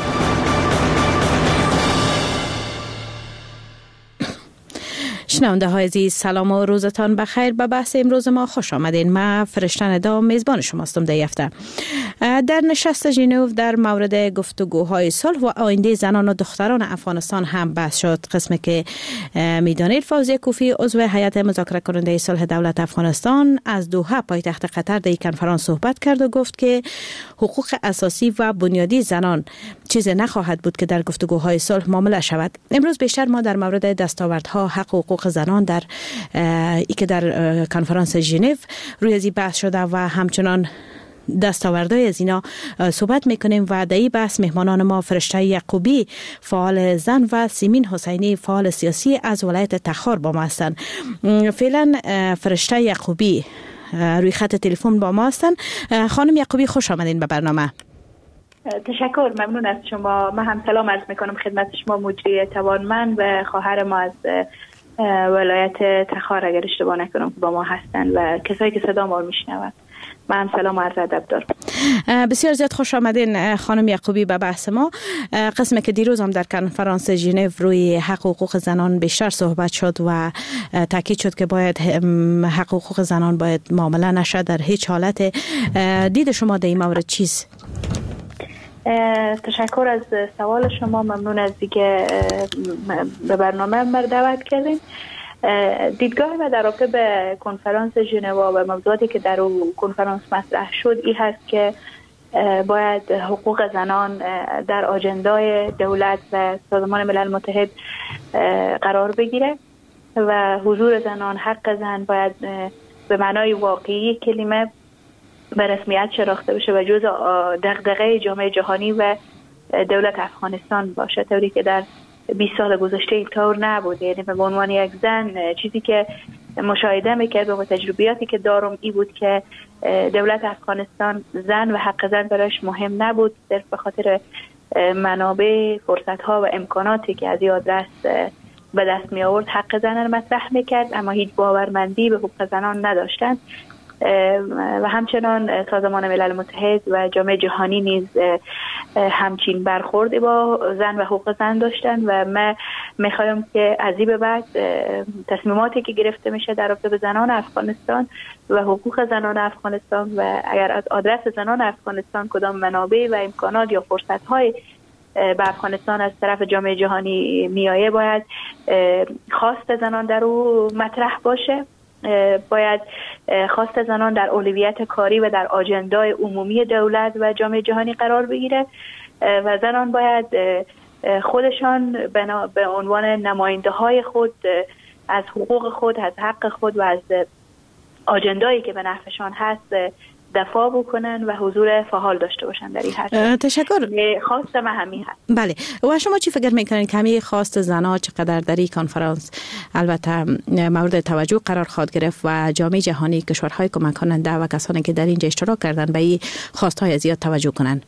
شنونده های عزیز، سلام و روزتان بخیر. به بحث امروز ما خوش آمدین. من فرشته ندا میزبان شماستم در هفته. در نشست ژنو در مورد گفتگوهای صلح و آینده زنان و دختران افغانستان هم بحث شد. قسمی که میدانید فوزیه کوفی عضو هیئت مذاکره کننده صلح دولت افغانستان از دوحه پایتخت قطر در کنفرانس صحبت کرد و گفت که حقوق اساسی و بنیادی زنان چیزی نخواهد بود که در گفتگوهای صلح معامله شود. امروز بیشتر ما در مورد دستاوردها حق و حقوق زنان در که در کنفرانس ژنو روی از بحث شده و همچنان دستاوردهای از اینا صحبت میکنیم و در این بحث مهمانان ما فرشته یعقوبی فعال زن و سیمین حسینی فعال سیاسی از ولایت تخار با ما هستند. فعلا فرشته یعقوبی روی خط تلفن با ما هستند. خانم یعقوبی خوش آمدین به برنامه. تشکر، ممنون از شما. من هم سلام عرض میکنم خدمت شما مجری توانمند و خواهر ما از ولایت تخار اگر اشتباه نکنم که با ما هستن و کسایی که صدا ما رو میشنون. من هم سلام و عرض ادب دارم. بسیار زیاد خوش آمدین خانم یعقوبی به بحث ما. قسمی که دیروز هم در کنفرانس ژنو روی حقوق زنان بیشتر صحبت شد و تاکید شد که باید حقوق زنان باید معامله نشه در هیچ حالت. دید شما در این مورد چیست؟ تشکر از سوال شما، ممنون از اینکه به برنامه من دعوت کردین. دیدگاه من در رابطه به کنفرانس ژنو و موضوعاتی که در اون کنفرانس مطرح شد این هست که باید حقوق زنان در آجندای دولت و سازمان ملل متحد قرار بگیره و حضور زنان، حق زن باید به معنای واقعی کلمه به رسمیت شناخته بشه و جزء دغدغه جامعه جهانی و دولت افغانستان باشه، طوری که در 20 سال گذشته اینطور نبود. یعنی به عنوان یک زن چیزی که مشاهده میکردم و تجربیاتی که دارم این بود که دولت افغانستان زن و حق زن برایش مهم نبود، صرف به خاطر منابع، فرصت‌ها و امکاناتی که از یاد دست به دست می آورد حق زن را مطرح میکرد، اما هیچ باورمندی به حقوق زنان نداشتند. و همچنان سازمان ملل متحد و جامعه جهانی نیز همچین برخورد با زن و حقوق زن داشتن و من میخوایم که از این به بعد تصمیماتی که گرفته میشه در رابطه به زنان افغانستان و حقوق زنان افغانستان و اگر از آدرس زنان افغانستان کدام منابع و امکانات یا فرصت‌های به افغانستان از طرف جامعه جهانی میایه باید خواست زنان در او مطرح باشه، باید خواست زنان در اولویت کاری و در آجندای عمومی دولت و جامعه جهانی قرار بگیره و زنان باید خودشان به عنوان نماینده های خود از حقوق خود، از حق خود و از آجندایی که به نفعشان هست دفاع بکنن و حضور فعال داشته باشن در این حرکت. تشکر. خواست من همین هست. بله. و شما چی فکر میکنین که همین خواست زنها چقدر در این کنفرانس البته مورد توجه قرار خواهد گرفت و جامعه جهانی، کشورهای کمک کننده و کسانی که در اینجا اشتراک کردن به این خواستهای زیاد توجه کنن؟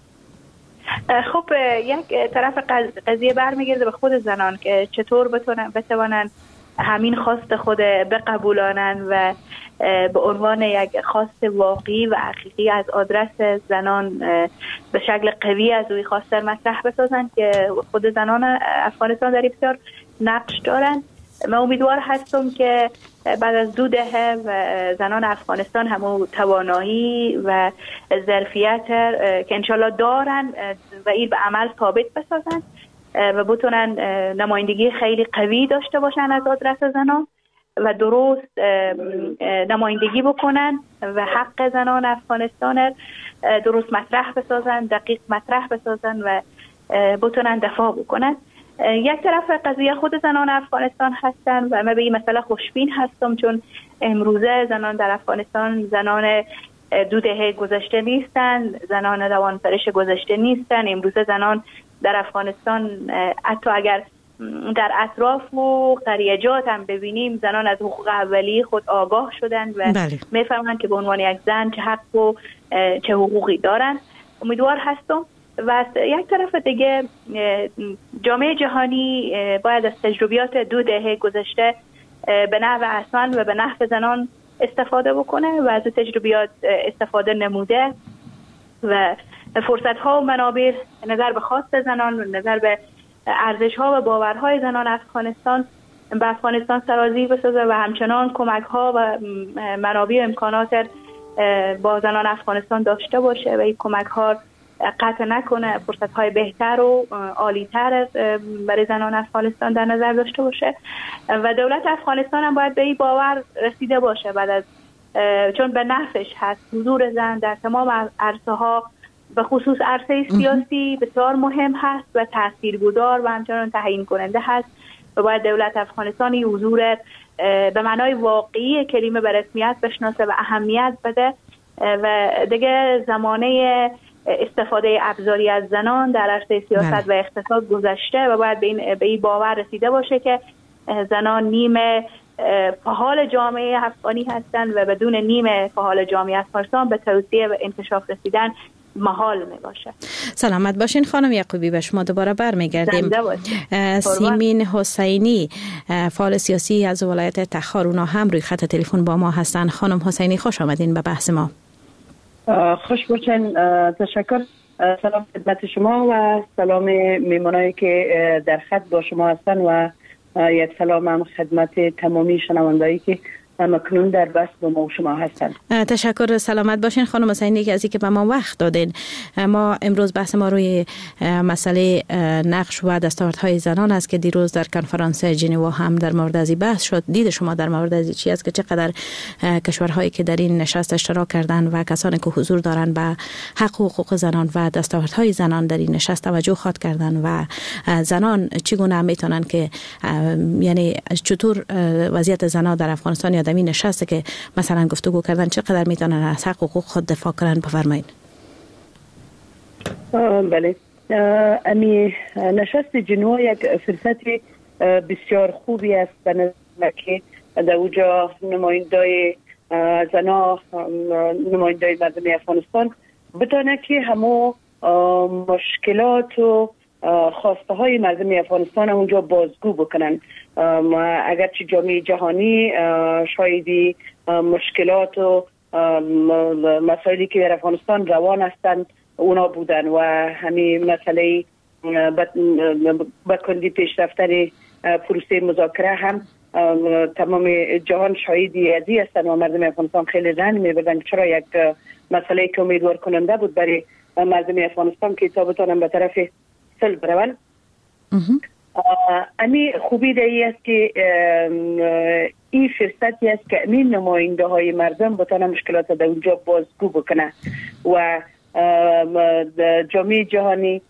خب یک طرف قضیه برمیگرده به خود زنان که چطور بتوانن همین خواست خود بقبولانن و به عنوان یک خواست واقعی و حقیقی از آدرس زنان به شکل قوی از روی خواست مطرح بسازن که خود زنان افغانستان در بسیار نقش دارن. من امیدوار هستم که بعد از 2 دهه زنان افغانستان همون توانایی و ظرفیت که انشالله دارن و این به عمل ثابت بسازن و بتونن نمایندگی خیلی قوی داشته باشن از آدرس زنان و درست نمایندگی بکنن و حق زنان افغانستان درست مطرح بسازن، دقیق مطرح بسازن و بتونن دفاع بکنن. یک طرف قضیه خود زنان افغانستان هستن و من به این مسئله خوشبین هستم، چون امروزه زنان در افغانستان زنان 2 دهه گذشته نیستن، زنان دوانپرش گذشته نیستن. امروزه زنان در افغانستان حتی اگر در اطراف و قریجات هم ببینیم زنان از حقوق اولیه خود آگاه شدن و میفهمن که به عنوان یک زن چه حق و چه حقوقی دارن. امیدوار هستم. و یک طرف دیگه جامعه جهانی باید از تجربیات 2 دهه گذشته به نحو احسن و به نحو زنان استفاده بکنه و از تجربیات استفاده نموده و فرصت ها و منابع نظر به خواست زنان و نظر به ارزش ها و باورهای زنان افغانستان به افغانستان سرازیر بسازه و همچنان کمک ها و منابع و امکانات با زنان افغانستان داشته باشه و این کمک ها قطع نکنه، فرصت های بهتر و عالی‌تر برای زنان افغانستان در نظر داشته باشه و دولت افغانستان هم باید به این باور رسیده باشه بعد از چون به نفعش هست حضور زن در تمام عرصه ها، به خصوص عرصه سیاسی بسیار مهم هست و تاثیرگذار و همچنان تعیین کننده هست و باید دولت افغانستان این حضور به معنای واقعی کلمه به رسمیت بشناسه و اهمیت بده و دیگه زمانه استفاده ابزاری از زنان در عرصه سیاست و اقتصاد گذشته و باید به این باور رسیده باشه که زنان نیمه فعال جامعه افغانی هستند و بدون نیمه فعال جامعه افغانستان به توسعه و انکشاف رسیدن محال می باشه. سلامت باشین خانم یعقوبی، به شما دوباره برمیگردیم. سیمین حسینی فعال سیاسی از ولایت تخار، اونا هم روی خط تلفن با ما هستن. خانم حسینی خوش آمدین به بحث ما. خوش باشین. تشکر. سلام خدمت شما و سلام میمونایی که در خط با شما هستن و یک سلام هم خدمت تمامی شنوندایی که مکنون در بس با ما شما هستن. تشکر. سلامت باشین خانم حسینی که از اینکه به ما وقت دادین. ما امروز بحث ما روی مسئله نقش و دستاوردهای زنان است که دیروز در کنفرانس ژنو هم در مورد از بحث شد. دید شما در مورد از چی است که چقدر کشورهایی که در این نشست اشتراک کردن و کسانی که حضور دارن به حق و حقوق زنان و دستاوردهای زنان در این نشست توجه خواد کردن و زنان چگونه میتونن که یعنی چطور وضعیت زنان در افغانستان یا این نشسته که مثلا گفتگو کردن چقدر میتونن از حق و حقوق خود دفاع کنن؟ بفرمایید. بله، امی نشست ژنو یک فرصت بسیار خوبی است به نظر که در اوجا نمایندای زنا، نمایندای مردم افغانستان بتونه که همه مشکلات و خواسته های مردم افغانستان اونجا بازگو بکنن. اگرچه جامعه جهانی شایدی مشکلات و مسائلی که در افغانستان روان هستند اونا بودن و همین مسئله بکندی پیش رفتن پروسه مذاکره هم تمام جهان شایدی ازی هستند و مردم افغانستان خیلی رنج میبردن چرا یک مسئله که امیدوار کننده بود برای مردم افغانستان که تا بتونن به طرف صلح بروند. امی خوبی دیگه است که این فرصتی است که این نماینده های مردم بتانن مشکلات در اونجا بازگو بکنه و جامعه جهانی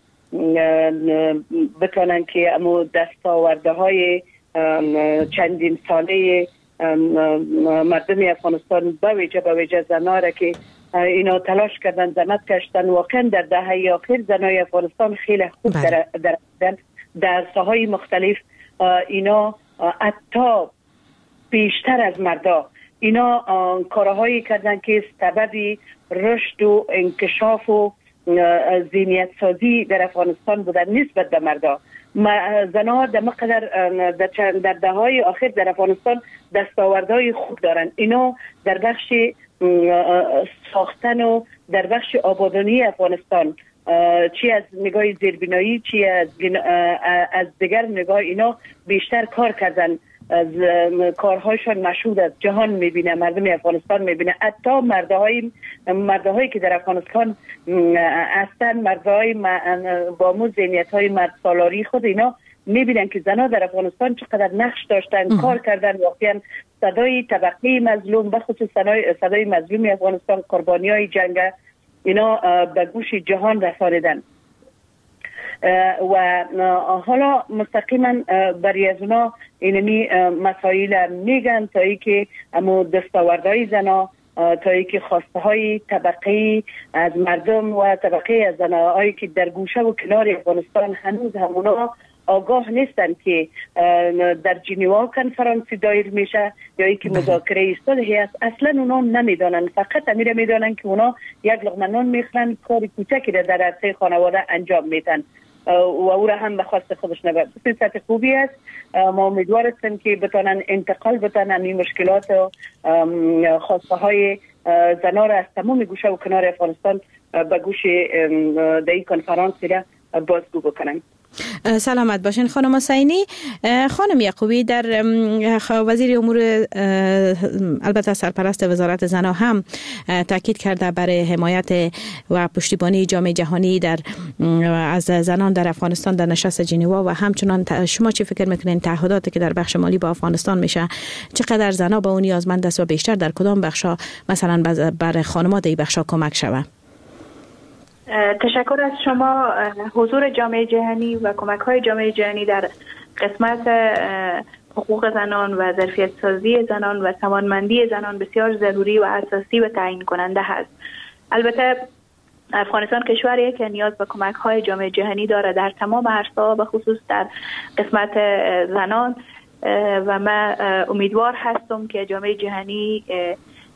بتانن که امو دستاورده های چندین ساله مردم افغانستان به ویژه زنها را که اینا تلاش کردن، زحمت کشتن، واقعا در دهه اخیر زنای افغانستان خیلی خوب در ساحهای مختلف اینا حتی بیشتر از مردا اینا کارهایی کردن که سبب رشد و انکشاف و ذهنیت سازی در افغانستان بودن نسبت به مردا. زنها در مقدر در دههای آخر در افغانستان دستاوردهای خوب دارن. اینا در بخش ساختن و در بخش آبادانی افغانستان چی از نگاه زیربنایی چی از دیگر نگاه اینا بیشتر کار کردن. از کارهایشان مشهود از جهان میبینه، مردم افغانستان میبینه. حتی مردهایی که در افغانستان هستن، مردهای با مو ذهنیت های مرد سالاری خود اینا میبینن که زنها در افغانستان چقدر نقش داشتن، کار کردن. واقعا صدای طبقه مظلوم بخصوص صدای مظلوم افغانستان، قربانی های جنگ اینا به گوش جهان رساندن و حالا مستقیما برای از اونا اینمی مسائل میگن تا ای که امو دستاوردهای زنا، تا ای که خواسته های طبقه از مردم و طبقه از زنایی که در گوشه و کنار افغانستان هنوز همونا آگاه نیستن که در ژنو کنفرانسی دایر میشه یا ای که مذاکره صلح است. اصلا اونا نمیدانن، فقط امیر میدانن که اونا یک لقمه نان میخورن، کاری کوچکی در عرصه خانواده انجام میدن و او را هم به خواست خودش نبرد. فرصت خوبی است. ما امیدوار هستیم که بتانن انتقال بتانن این مشکلات و خواسته های زنا را از تمام گوشه و کنار افغانستان به گوش این کنفرانس را بازگو بکنن. سلامت باشین خانم حسینی. خانم یعقوبی، در وزیر امور البته سرپرست وزارت زنان هم تاکید کرده برای حمایت و پشتیبانی جامعه جهانی از زنان در افغانستان در نشست ژنو و همچنان شما چی فکر میکنین تعهداتی که در بخش مالی با افغانستان میشه چقدر زنان به اون نیازمند است و بیشتر در کدام بخشا مثلا برای خانمات این بخشا کمک شود؟ تشکر از شما. حضور جامعه جهانی و کمک های جامعه جهانی در قسمت حقوق زنان و ظرفیت سازی زنان و توانمندی زنان بسیار ضروری و اساسی و تعیین کننده هست. البته افغانستان کشوریه که نیاز به کمک های جامعه جهانی داره در تمام عرصه‌ها، به خصوص در قسمت زنان و من امیدوار هستم که جامعه جهانی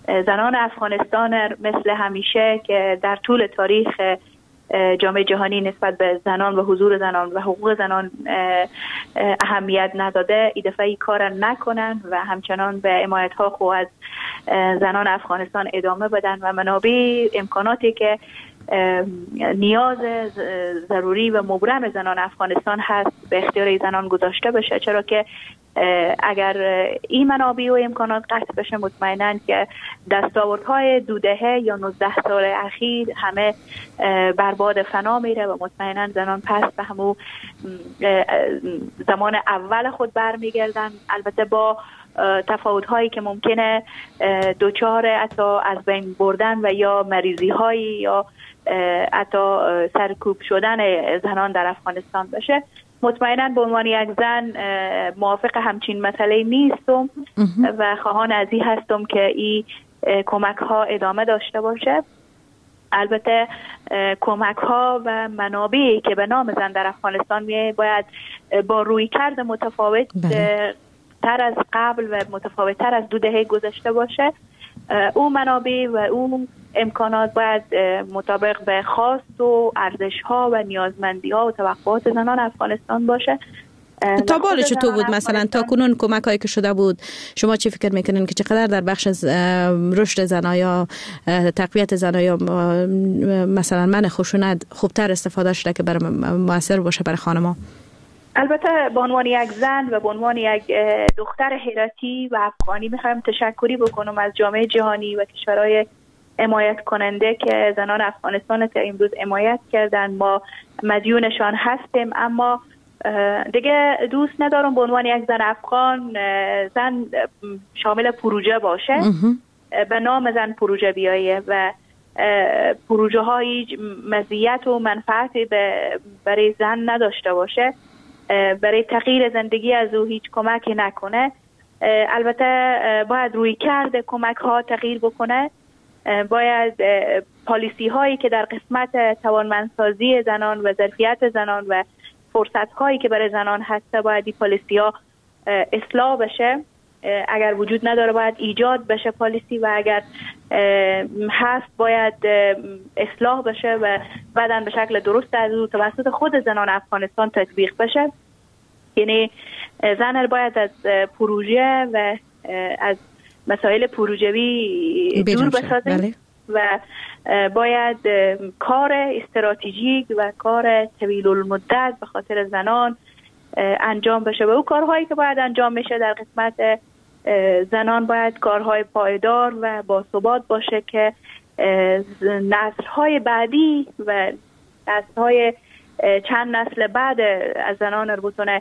زنان افغانستان مثل همیشه که در طول تاریخ جامعه جهانی نسبت به زنان و حضور زنان و حقوق زنان اهمیت نداده، این دفعه کار نکنن و همچنان به حمایت ها خو از زنان افغانستان ادامه بدن و منابع امکاناتی که نیاز ضروری و مبرم زنان افغانستان هست به اختیار زنان گذاشته بشه، چرا که اگر این منابع و امکانات قطع بشه مطمئناً که دستاوردهای 2 دهه یا 19 سال اخیر همه برباد فنا میره و مطمئناً زنان پس به همون زمان اول خود برمیگردن، البته با تفاوت‌هایی که ممکنه دوچار حتی از بین بردن و یا مریضی‌هایی یا حتی سرکوب شدن زنان در افغانستان بشه. مطمئناً به عنوان یک زن موافق همچین مسئله نیستم و خواهان از این هستم که این کمک ها ادامه داشته باشه. البته کمک ها و منابعی که به نام زن در افغانستان باید با رویکرد متفاوت تر از قبل و متفاوت تر از 2 دهه گذشته باشه. اون منابع و اون امکانات باید مطابق به خواست و ارزش ها و نیازمندی ها و توقعات زنان افغانستان باشه. تا بال چطور بود مثلا تا کنون کمک هایی که شده بود شما چی فکر میکنین که چقدر در بخش رشد زنان یا تقویت زنان یا مثلا من خشونت خوبتر استفاده شده که برای موثر باشه برای خانم‌ها؟ البته به عنوان یک زن و به عنوان یک دختر هراتی و افغانی میخوایم تشکری بکنم از جامعه جهانی و کشورهای حمایت کننده که زنان افغانستان تا امروز حمایت کردن. ما مدیونشان هستیم، اما دیگه دوست ندارم به عنوان یک زن افغان زن شامل پروژه باشه، به نام زن پروژه بیایه و پروژه های مزیت و منفعتی برای زن نداشته باشه، برای تغییر زندگی از او هیچ کمکی نکنه. البته باید روی کرده کمک ها تغییر بکنه، باید پالیسی هایی که در قسمت توانمندسازی زنان و ظرفیت زنان و فرصت هایی که برای زنان هست باید این پالیسی ها اصلاح بشه. اگر وجود نداره باید ایجاد بشه پالیسی و اگر هست باید اصلاح بشه و بعداً به شکل درست از او توسط خود زنان افغانستان تطبیق بشه. یعنی زن باید از پروژه و از مسائل پروژوی دور بسازه و باید کار استراتژیک و کار طویل المدت به خاطر زنان انجام بشه و او کارهایی که باید انجام میشه در قسمت زنان باید کارهای پایدار و باثبات باشه که نسل‌های بعدی و نسل‌های چند نسل بعد از زنان رو بتونه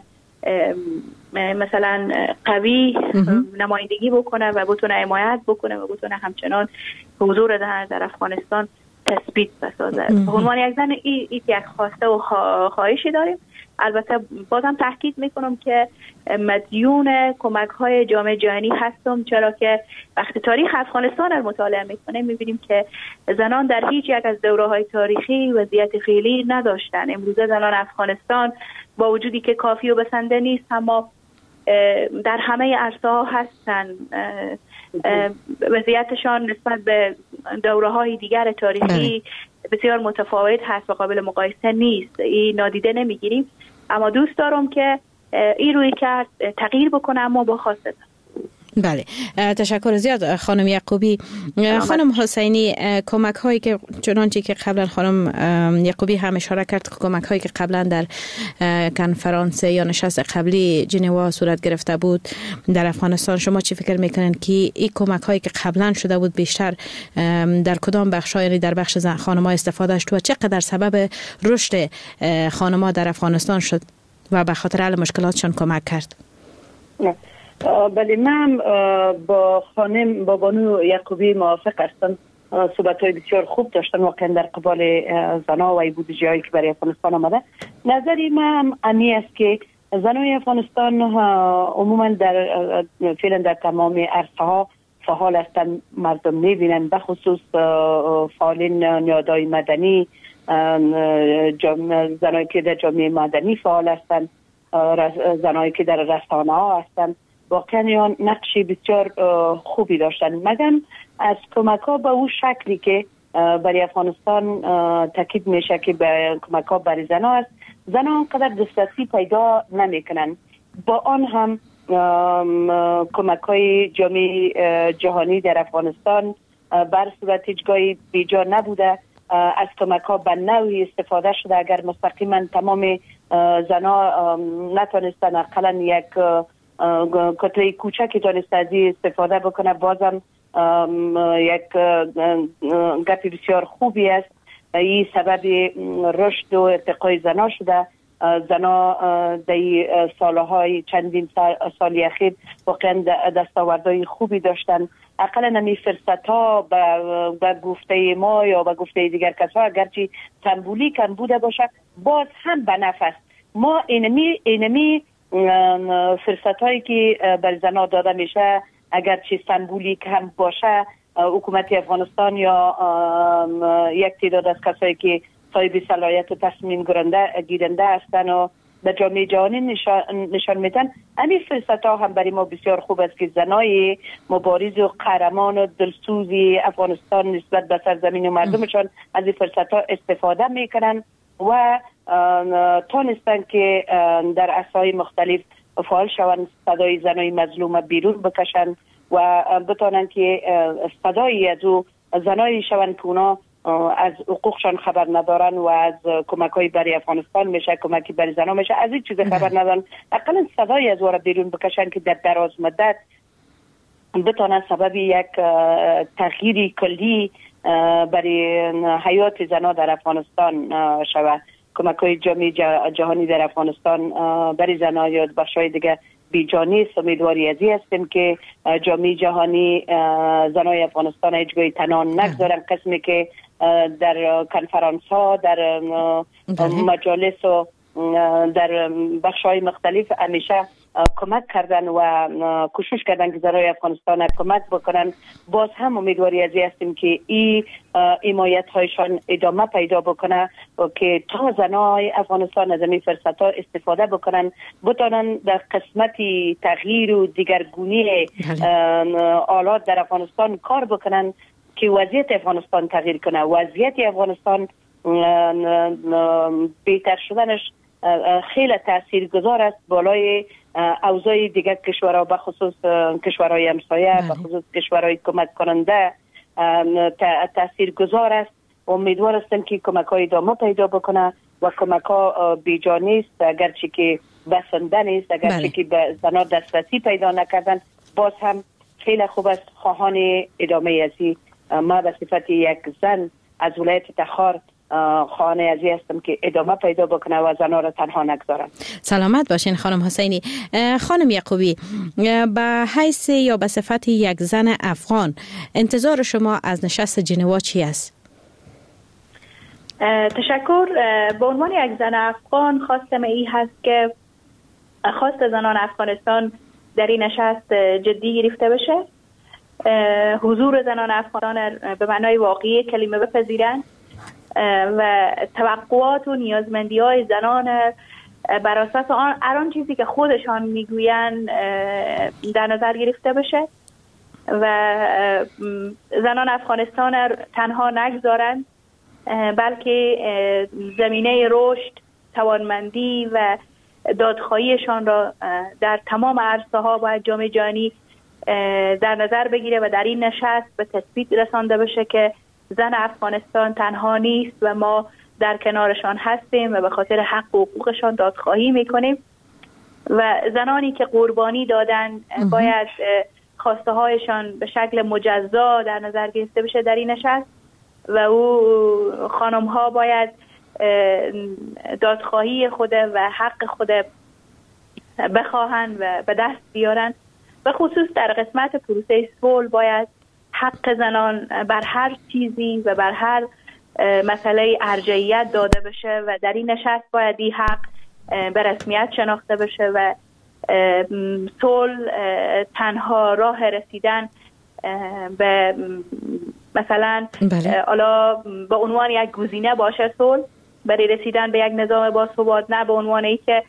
مثلا قوی نمایندگی بکنه و بتونه حمایت بکنه و بتونه همچنان حضور زن در افغانستان تثبیت بسازه. به عنوان یک زن یک خواسته و خواهشی داریم. البته بازم تاکید میکنم که مدیون کمک های جامعه جهانی هستم، چرا که وقتی تاریخ افغانستان رو مطالعه میکنیم میبینیم که زنان در هیچ یک از دوره های تاریخی وضعیت فعلی نداشتن. امروزه زنان افغانستان با وجودی که کافی و بسنده نیست اما در همه عرصه ها هستن. وضعیتشان نسبت به دوره های دیگر تاریخی بسیار متفاوت هست و قابل مقایسه نیست. این نادیده نمیگیریم، اما دوست دارم که این روی کرد تغییر بکنه اما با خواست. بله، تشکر زیاد خانم یعقوبی. خانم حسینی، کمک هایی که چنانچه که قبلا خانم یعقوبی هم اشاره کرد، کمک هایی که قبلا در کنفرانس یا نشست قبلی جنوا صورت گرفته بود در افغانستان، شما چی فکر میکنین که این کمک هایی که قبلا شده بود بیشتر در کدام بخش ها، یعنی در بخش خانم‌ها استفاده شد و چقدر سبب رشد خانم‌ها در افغانستان شد و به خاطر حل مشکلاتشان کمک کرد؟ بله، من با خانم با بانو یعقوبی موافق هستم. صحبت‌های بسیار خوب داشتن واقعا در قبال زنها و بودجه هایی که برای افغانستان آمده. نظری من امی است که زنای افغانستان عموما فعلا در تمام عرصه ها فعال هستند. مردم می‌بینن به خصوص فعالین نهادهای مدنی، زنایی که در جامعه مدنی فعال هستند، زنایی که در رسانه ها هستند واقعا نقش بسیار خوبی داشتن. مگم از کمک ها به اون شکلی که برای افغانستان تاکید میشه که به کمک ها برای زنها است، زنها انقدر دسترسی پیدا نمیکنن. با آن هم کمک های جامعه جهانی در افغانستان بر صورت هیچگاهی بیجا نبوده. از کمک ها به نوعی استفاده شده. اگر مستقیما تمام زنها نتونستن اقلا یک کتله کوچکی تونسته از استفاده بکنه، بازم یک گپی بسیار خوبی است. این سبب رشد و ارتقای زنها شده. زنها در سالهای چندین سال اخیر واقعا دستاوردهای خوبی داشتن. اقلا نمی فرصت ها به گفته ما یا به گفته دیگر کسا اگرچه سمبولیک هم بوده باشه، باز هم به نفس ما اینمی فرصت هایی که بر زنها داده میشه اگرچه سمبولیک هم باشه، حکومت افغانستان یا یک تعداد از کسایی که صاحب صلاحیت و تصمیم گیرنده هستن و به جامعه جهانی نشان میدن، همین فرصت ها هم برای ما بسیار خوب است که زنای مبارز و قهرمان و دلسوزی افغانستان نسبت به سرزمین و مردمشان از این فرصت ها استفاده میکنن و تانستن که در عصای مختلف فعال شوند، صدای زنای مظلوم بیرون بکشن و بتانن که صدایی از او زنایی شوند که اونا از حقوقشان خبر ندارن و از کمک های برای افغانستان میشه، کمکی برای زنها میشه، از این چیز خبر ندارن. اقلا صدای از او بیرون بکشن که در دراز مدت بتانن سبب یک تغییری کلی برای حیات زنها در افغانستان شود. کمک های جامعه جهانی در افغانستان برای زنها یا بخشای دیگه بیجانی. امیدواری ازی هستیم که جامعه جهانی زنای افغانستان هیچگاهی تنها نگذارن، قسمی که در کنفرانس ها، در مجالس و در بخش‌های مختلف همیشه کمک کردن و کوشش کردن که زنای افغانستان کمک بکنن. باز هم امیدواری ازی هستیم که این حمایت هایشان ادامه پیدا بکنه و که تا زنای افغانستان از این فرصت ها استفاده بکنن، بتانن در قسمتی تغییر و دیگرگونی آلات در افغانستان کار بکنن که وضعیت افغانستان تغییر کنه. وضعیت افغانستان بهتر شدنش خیلی تاثیرگذار است بالای اوضاع دیگر کشورها، به خصوص کشورهای همسایه، به خصوص کشورهای کمک کننده تاثیرگذار است. امیدوار هستم که کمک های ادامه پیدا بکنه و کمک ها بیجا نیست، اگرچه که بسنده نیست، اگرچه که به زنها دسترسی پیدا نکردن، باز هم خیلی خوب است. خواهان ادامه ازی ما به صفت یک زن از ولایت تخار خانه ازی هستم که ادامه پیدا بکنه و زنها را تنها نگذارن. سلامت باشین خانم حسینی. خانم یعقوبی، به حیث یا به صفت یک زن افغان انتظار شما از نشست ژنوا چی است؟ تشکر. به عنوان یک زن افغان خواستم این هست که خواست زنان افغانستان در این نشست جدی گرفته بشه، حضور زنان افغان به معنای واقعی کلمه بپذیرند و توقعات و نیازمندی های زنان بر اساس آن چیزی که خودشان میگویند در نظر گرفته بشه و زنان افغانستان تنها نگذارند، بلکه زمینه رشد، توانمندی و دادخواهیشان را در تمام عرصه ها باید جامعه جهانی در نظر بگیره و در این نشست به تثبیت رسانده بشه که زن افغانستان تنها نیست و ما در کنارشان هستیم و به خاطر حق و حقوقشان دادخواهی میکنیم و زنانی که قربانی دادن باید خواسته هایشان به شکل مجزا در نظر گرفته بشه در این نشست و او خانم ها باید دادخواهی خود و حق خود بخواهند و به دست بیارن. به خصوص در قسمت پروسه صلح باید حق زنان بر هر چیزی و بر هر مسئله ارجحیت داده بشه و در این نشست باید این حق به رسمیت شناخته بشه و صلح تنها راه رسیدن به مثلا حالا به عنوان یک گزینه باشه صلح برای رسیدن به یک نظام باثبات، نه به عنوان ای که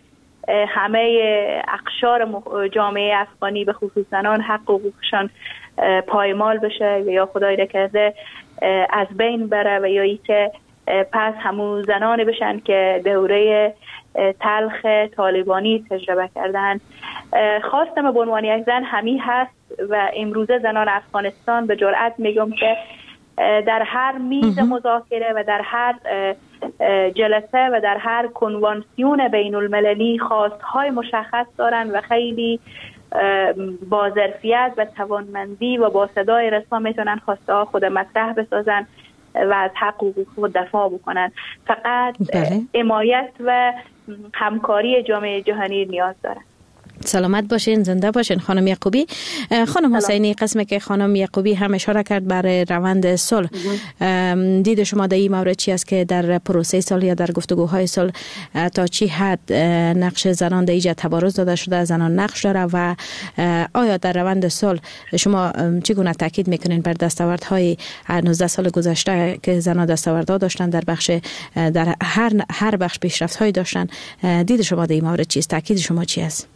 همه اقشار جامعه افغانی به خصوص زنان حق حقوقشان پایمال بشه یا خدای نکرده از بین بره و یا ای که پس همون زنانی بشن که دوره تلخ طالبانی تجربه کردن. خواستم به عنوان یک زن همی هست و امروزه زنان افغانستان به جرئت میگم که در هر میز مذاکره و در هر جلسه و در هر کنوانسیون بین المللی خواستهای مشخص دارن و خیلی با ظرفیت و توانمندی و با صدای رسا میتونن خواسته ها خود مطرح بسازن و از حقوق خود دفاع بکنن. فقط حمایت و همکاری جامعه جهانی نیاز دارن. سلامت باشین، زنده باشین خانم یعقوبی. خانم حسینی، قسمی که خانم یعقوبی هم اشاره کرد برای روند صلح، دید شما در این مورد چی است که در پروسه صلح یا در گفتگوهای صلح تا چی حد نقش زنان در ایجاد تبارز داده شده، زنان نقش داره و آیا در روند صلح شما چگونه تاکید میکنین بر دستاوردهای 19 سال گذشته که زنان دستاوردها داشتن در بخش در هر بخش پیشرفت‌های داشتن؟ دید شما در این مورد چی است؟ تاکید شما چی است؟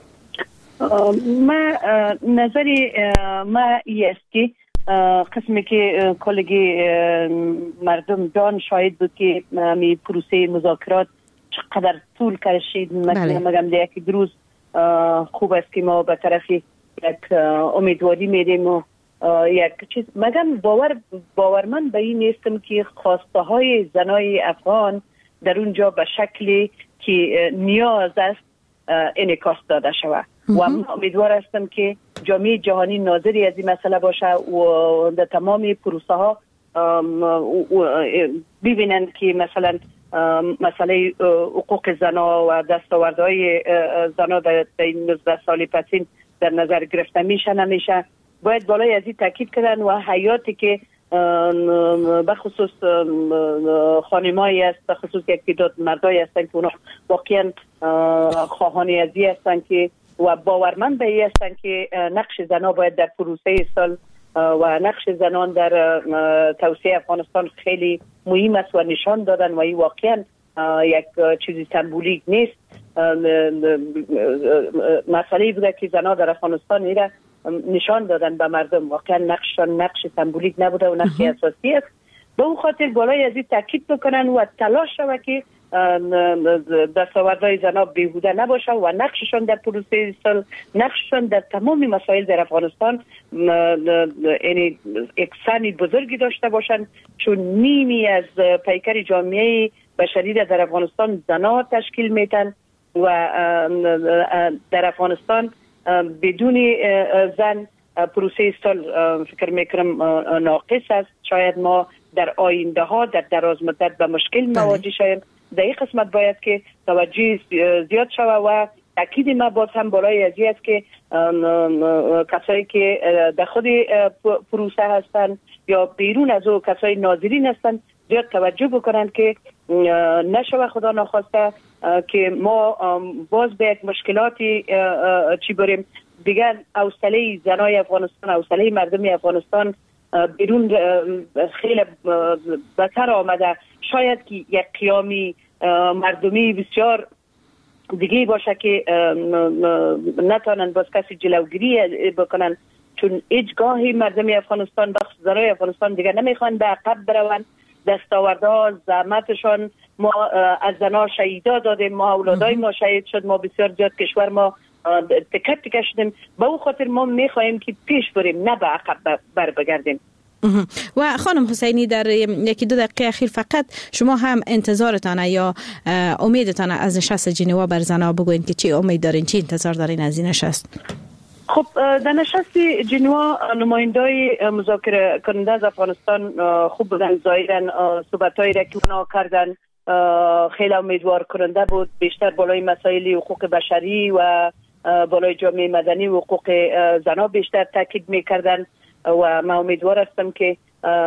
ما نظری ما است که قسمی که کلگی مردم جان شاهد بود که می پروسه مذاکرات چقدر طول کشید. مثلا مگم در یک روز خوب است که ما به طرف یک امیدواری میدیم و یک چیز مگم باورمند به این نیستم که خواسته های زنای افغان در اونجا به شکلی که نیاز است انعکاس داده شود و من امیدوار هستم که جامعه جهانی ناظری از این مسئله باشه و در تمام پروسه ها ببینند که مثلا مسئله حقوق زنا و دستاوردهای زنا در این 19 سال پسین در نظر گرفته میشه نمیشه. باید بالای از این تاکید کردن و حیاتی که بخصوص خانمایی است، بخصوص یک تعداد مردایی هستند که اونا واقعا خواهانی ازی هستند که و باورمند به این هستند که نقش زنان باید در پروسه صلح و نقش زنان در توسعه افغانستان خیلی مهم است و نشان دادن و این واقعا یک چیزی سمبولیک نیست. مسئله بوده که زنان در افغانستان میره نشان دادن به مردم، واقعا نقش سمبولیک نبوده و نقش اساسی است. به اون خاطر بالای از این تاکید بکنن و تلاش شود که دستاوردهای زنان بیهوده نباشه و نقششان در پروسه صلح، نقششان در تمام مسائل در افغانستان یعنی یک سهمی بزرگی داشته باشند، چون نیمی از پیکر جامعه بشری در افغانستان زنان تشکیل میتن و در افغانستان بدون زن پروسه صلح فکر میکنم ناقص است. شاید ما در آینده ها در دراز مدت به مشکل مواجه شویم. در این قسمت باید که توجه زیاد شود و تاکید ما باز هم بالای ازی است که کسایی که در خود پروسه هستند یا بیرون از او کسای ناظرین هستند زیاد توجه بکنند که نشود خدا ناخواسته که ما باز به یک مشکلاتی چی بریم دیگر. حوصله زنای افغانستان، حوصله مردم افغانستان بیرون خیلی بهتر آمده. شاید که یک قیامی مردمی بسیار دیگه باشه که نتانند باز کسی جلوگیری بکنن، چون هیچگاهی مردم افغانستان بخش زنای افغانستان دیگه نمیخوان به عقب برون. دستاوردها زحمتشان ما از زنها شهیدا دادیم، ما اولادای ما شهید شد، ما بسیار زیاد کشور ما تکت شدیم. به اون خاطر ما میخواهیم که پیش بریم نه به عقب بر بگردیم. و خانم حسینی در یکی دو دقیقه اخیر فقط شما هم انتظارتان یا امیدتان از نشست ژنوا بر زنها بگوین که چی امید دارین، چی انتظار دارین از این نشست؟ خب در نشست ژنوا نمایندای مذاکره کننده از افغانستان خوب بودن، ظاهرا صحبتایی را که اونا کردن خیلی امیدوار کننده بود. بیشتر بالای مسائل حقوق بشری و بالای جامعه مدنی و حقوق زنها بیشتر تاکید میکردن و من امیدوار هستم که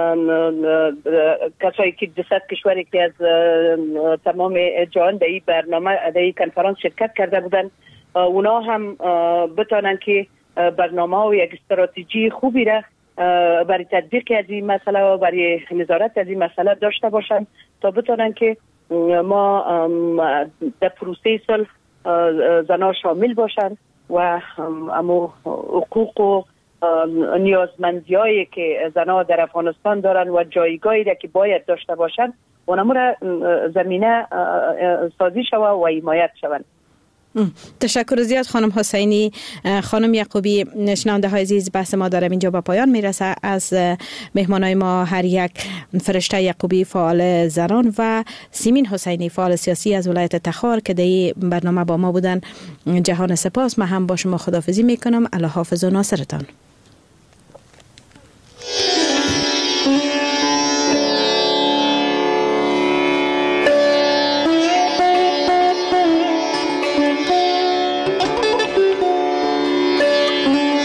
کسایی که 200 کشوری که از تمام جهان در این برنامه در این کنفرانس شرکت کرده بودن اونا هم بتانن که برنامه و یک استراتژی خوبی را برای تطبیق از این مسئله و برای نظارت از این مسئله داشته باشن تا بتانن که ما در پروسه صلح زنان شامل باشند و امو حقوق و نیازمندیایی که زنان در افغانستان دارن و جایگاهی را که باید داشته باشند اونمو را زمینه سازی شود و حمایت شوند. تشکر زیاد خانم حسینی. خانم یعقوبی، شنونده های عزیز، بحث ما در اینجا به پایان میرسه. از مهمانای ما هر یک فرشته یعقوبی فعال زنان و سیمین حسینی فعال سیاسی از ولایت تخار که در برنامه با ما بودن جهان سپاس. من هم با شما خداحافظی میکنم. الله حافظ و ناصرتان.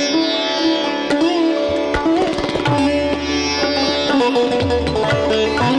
Thank you.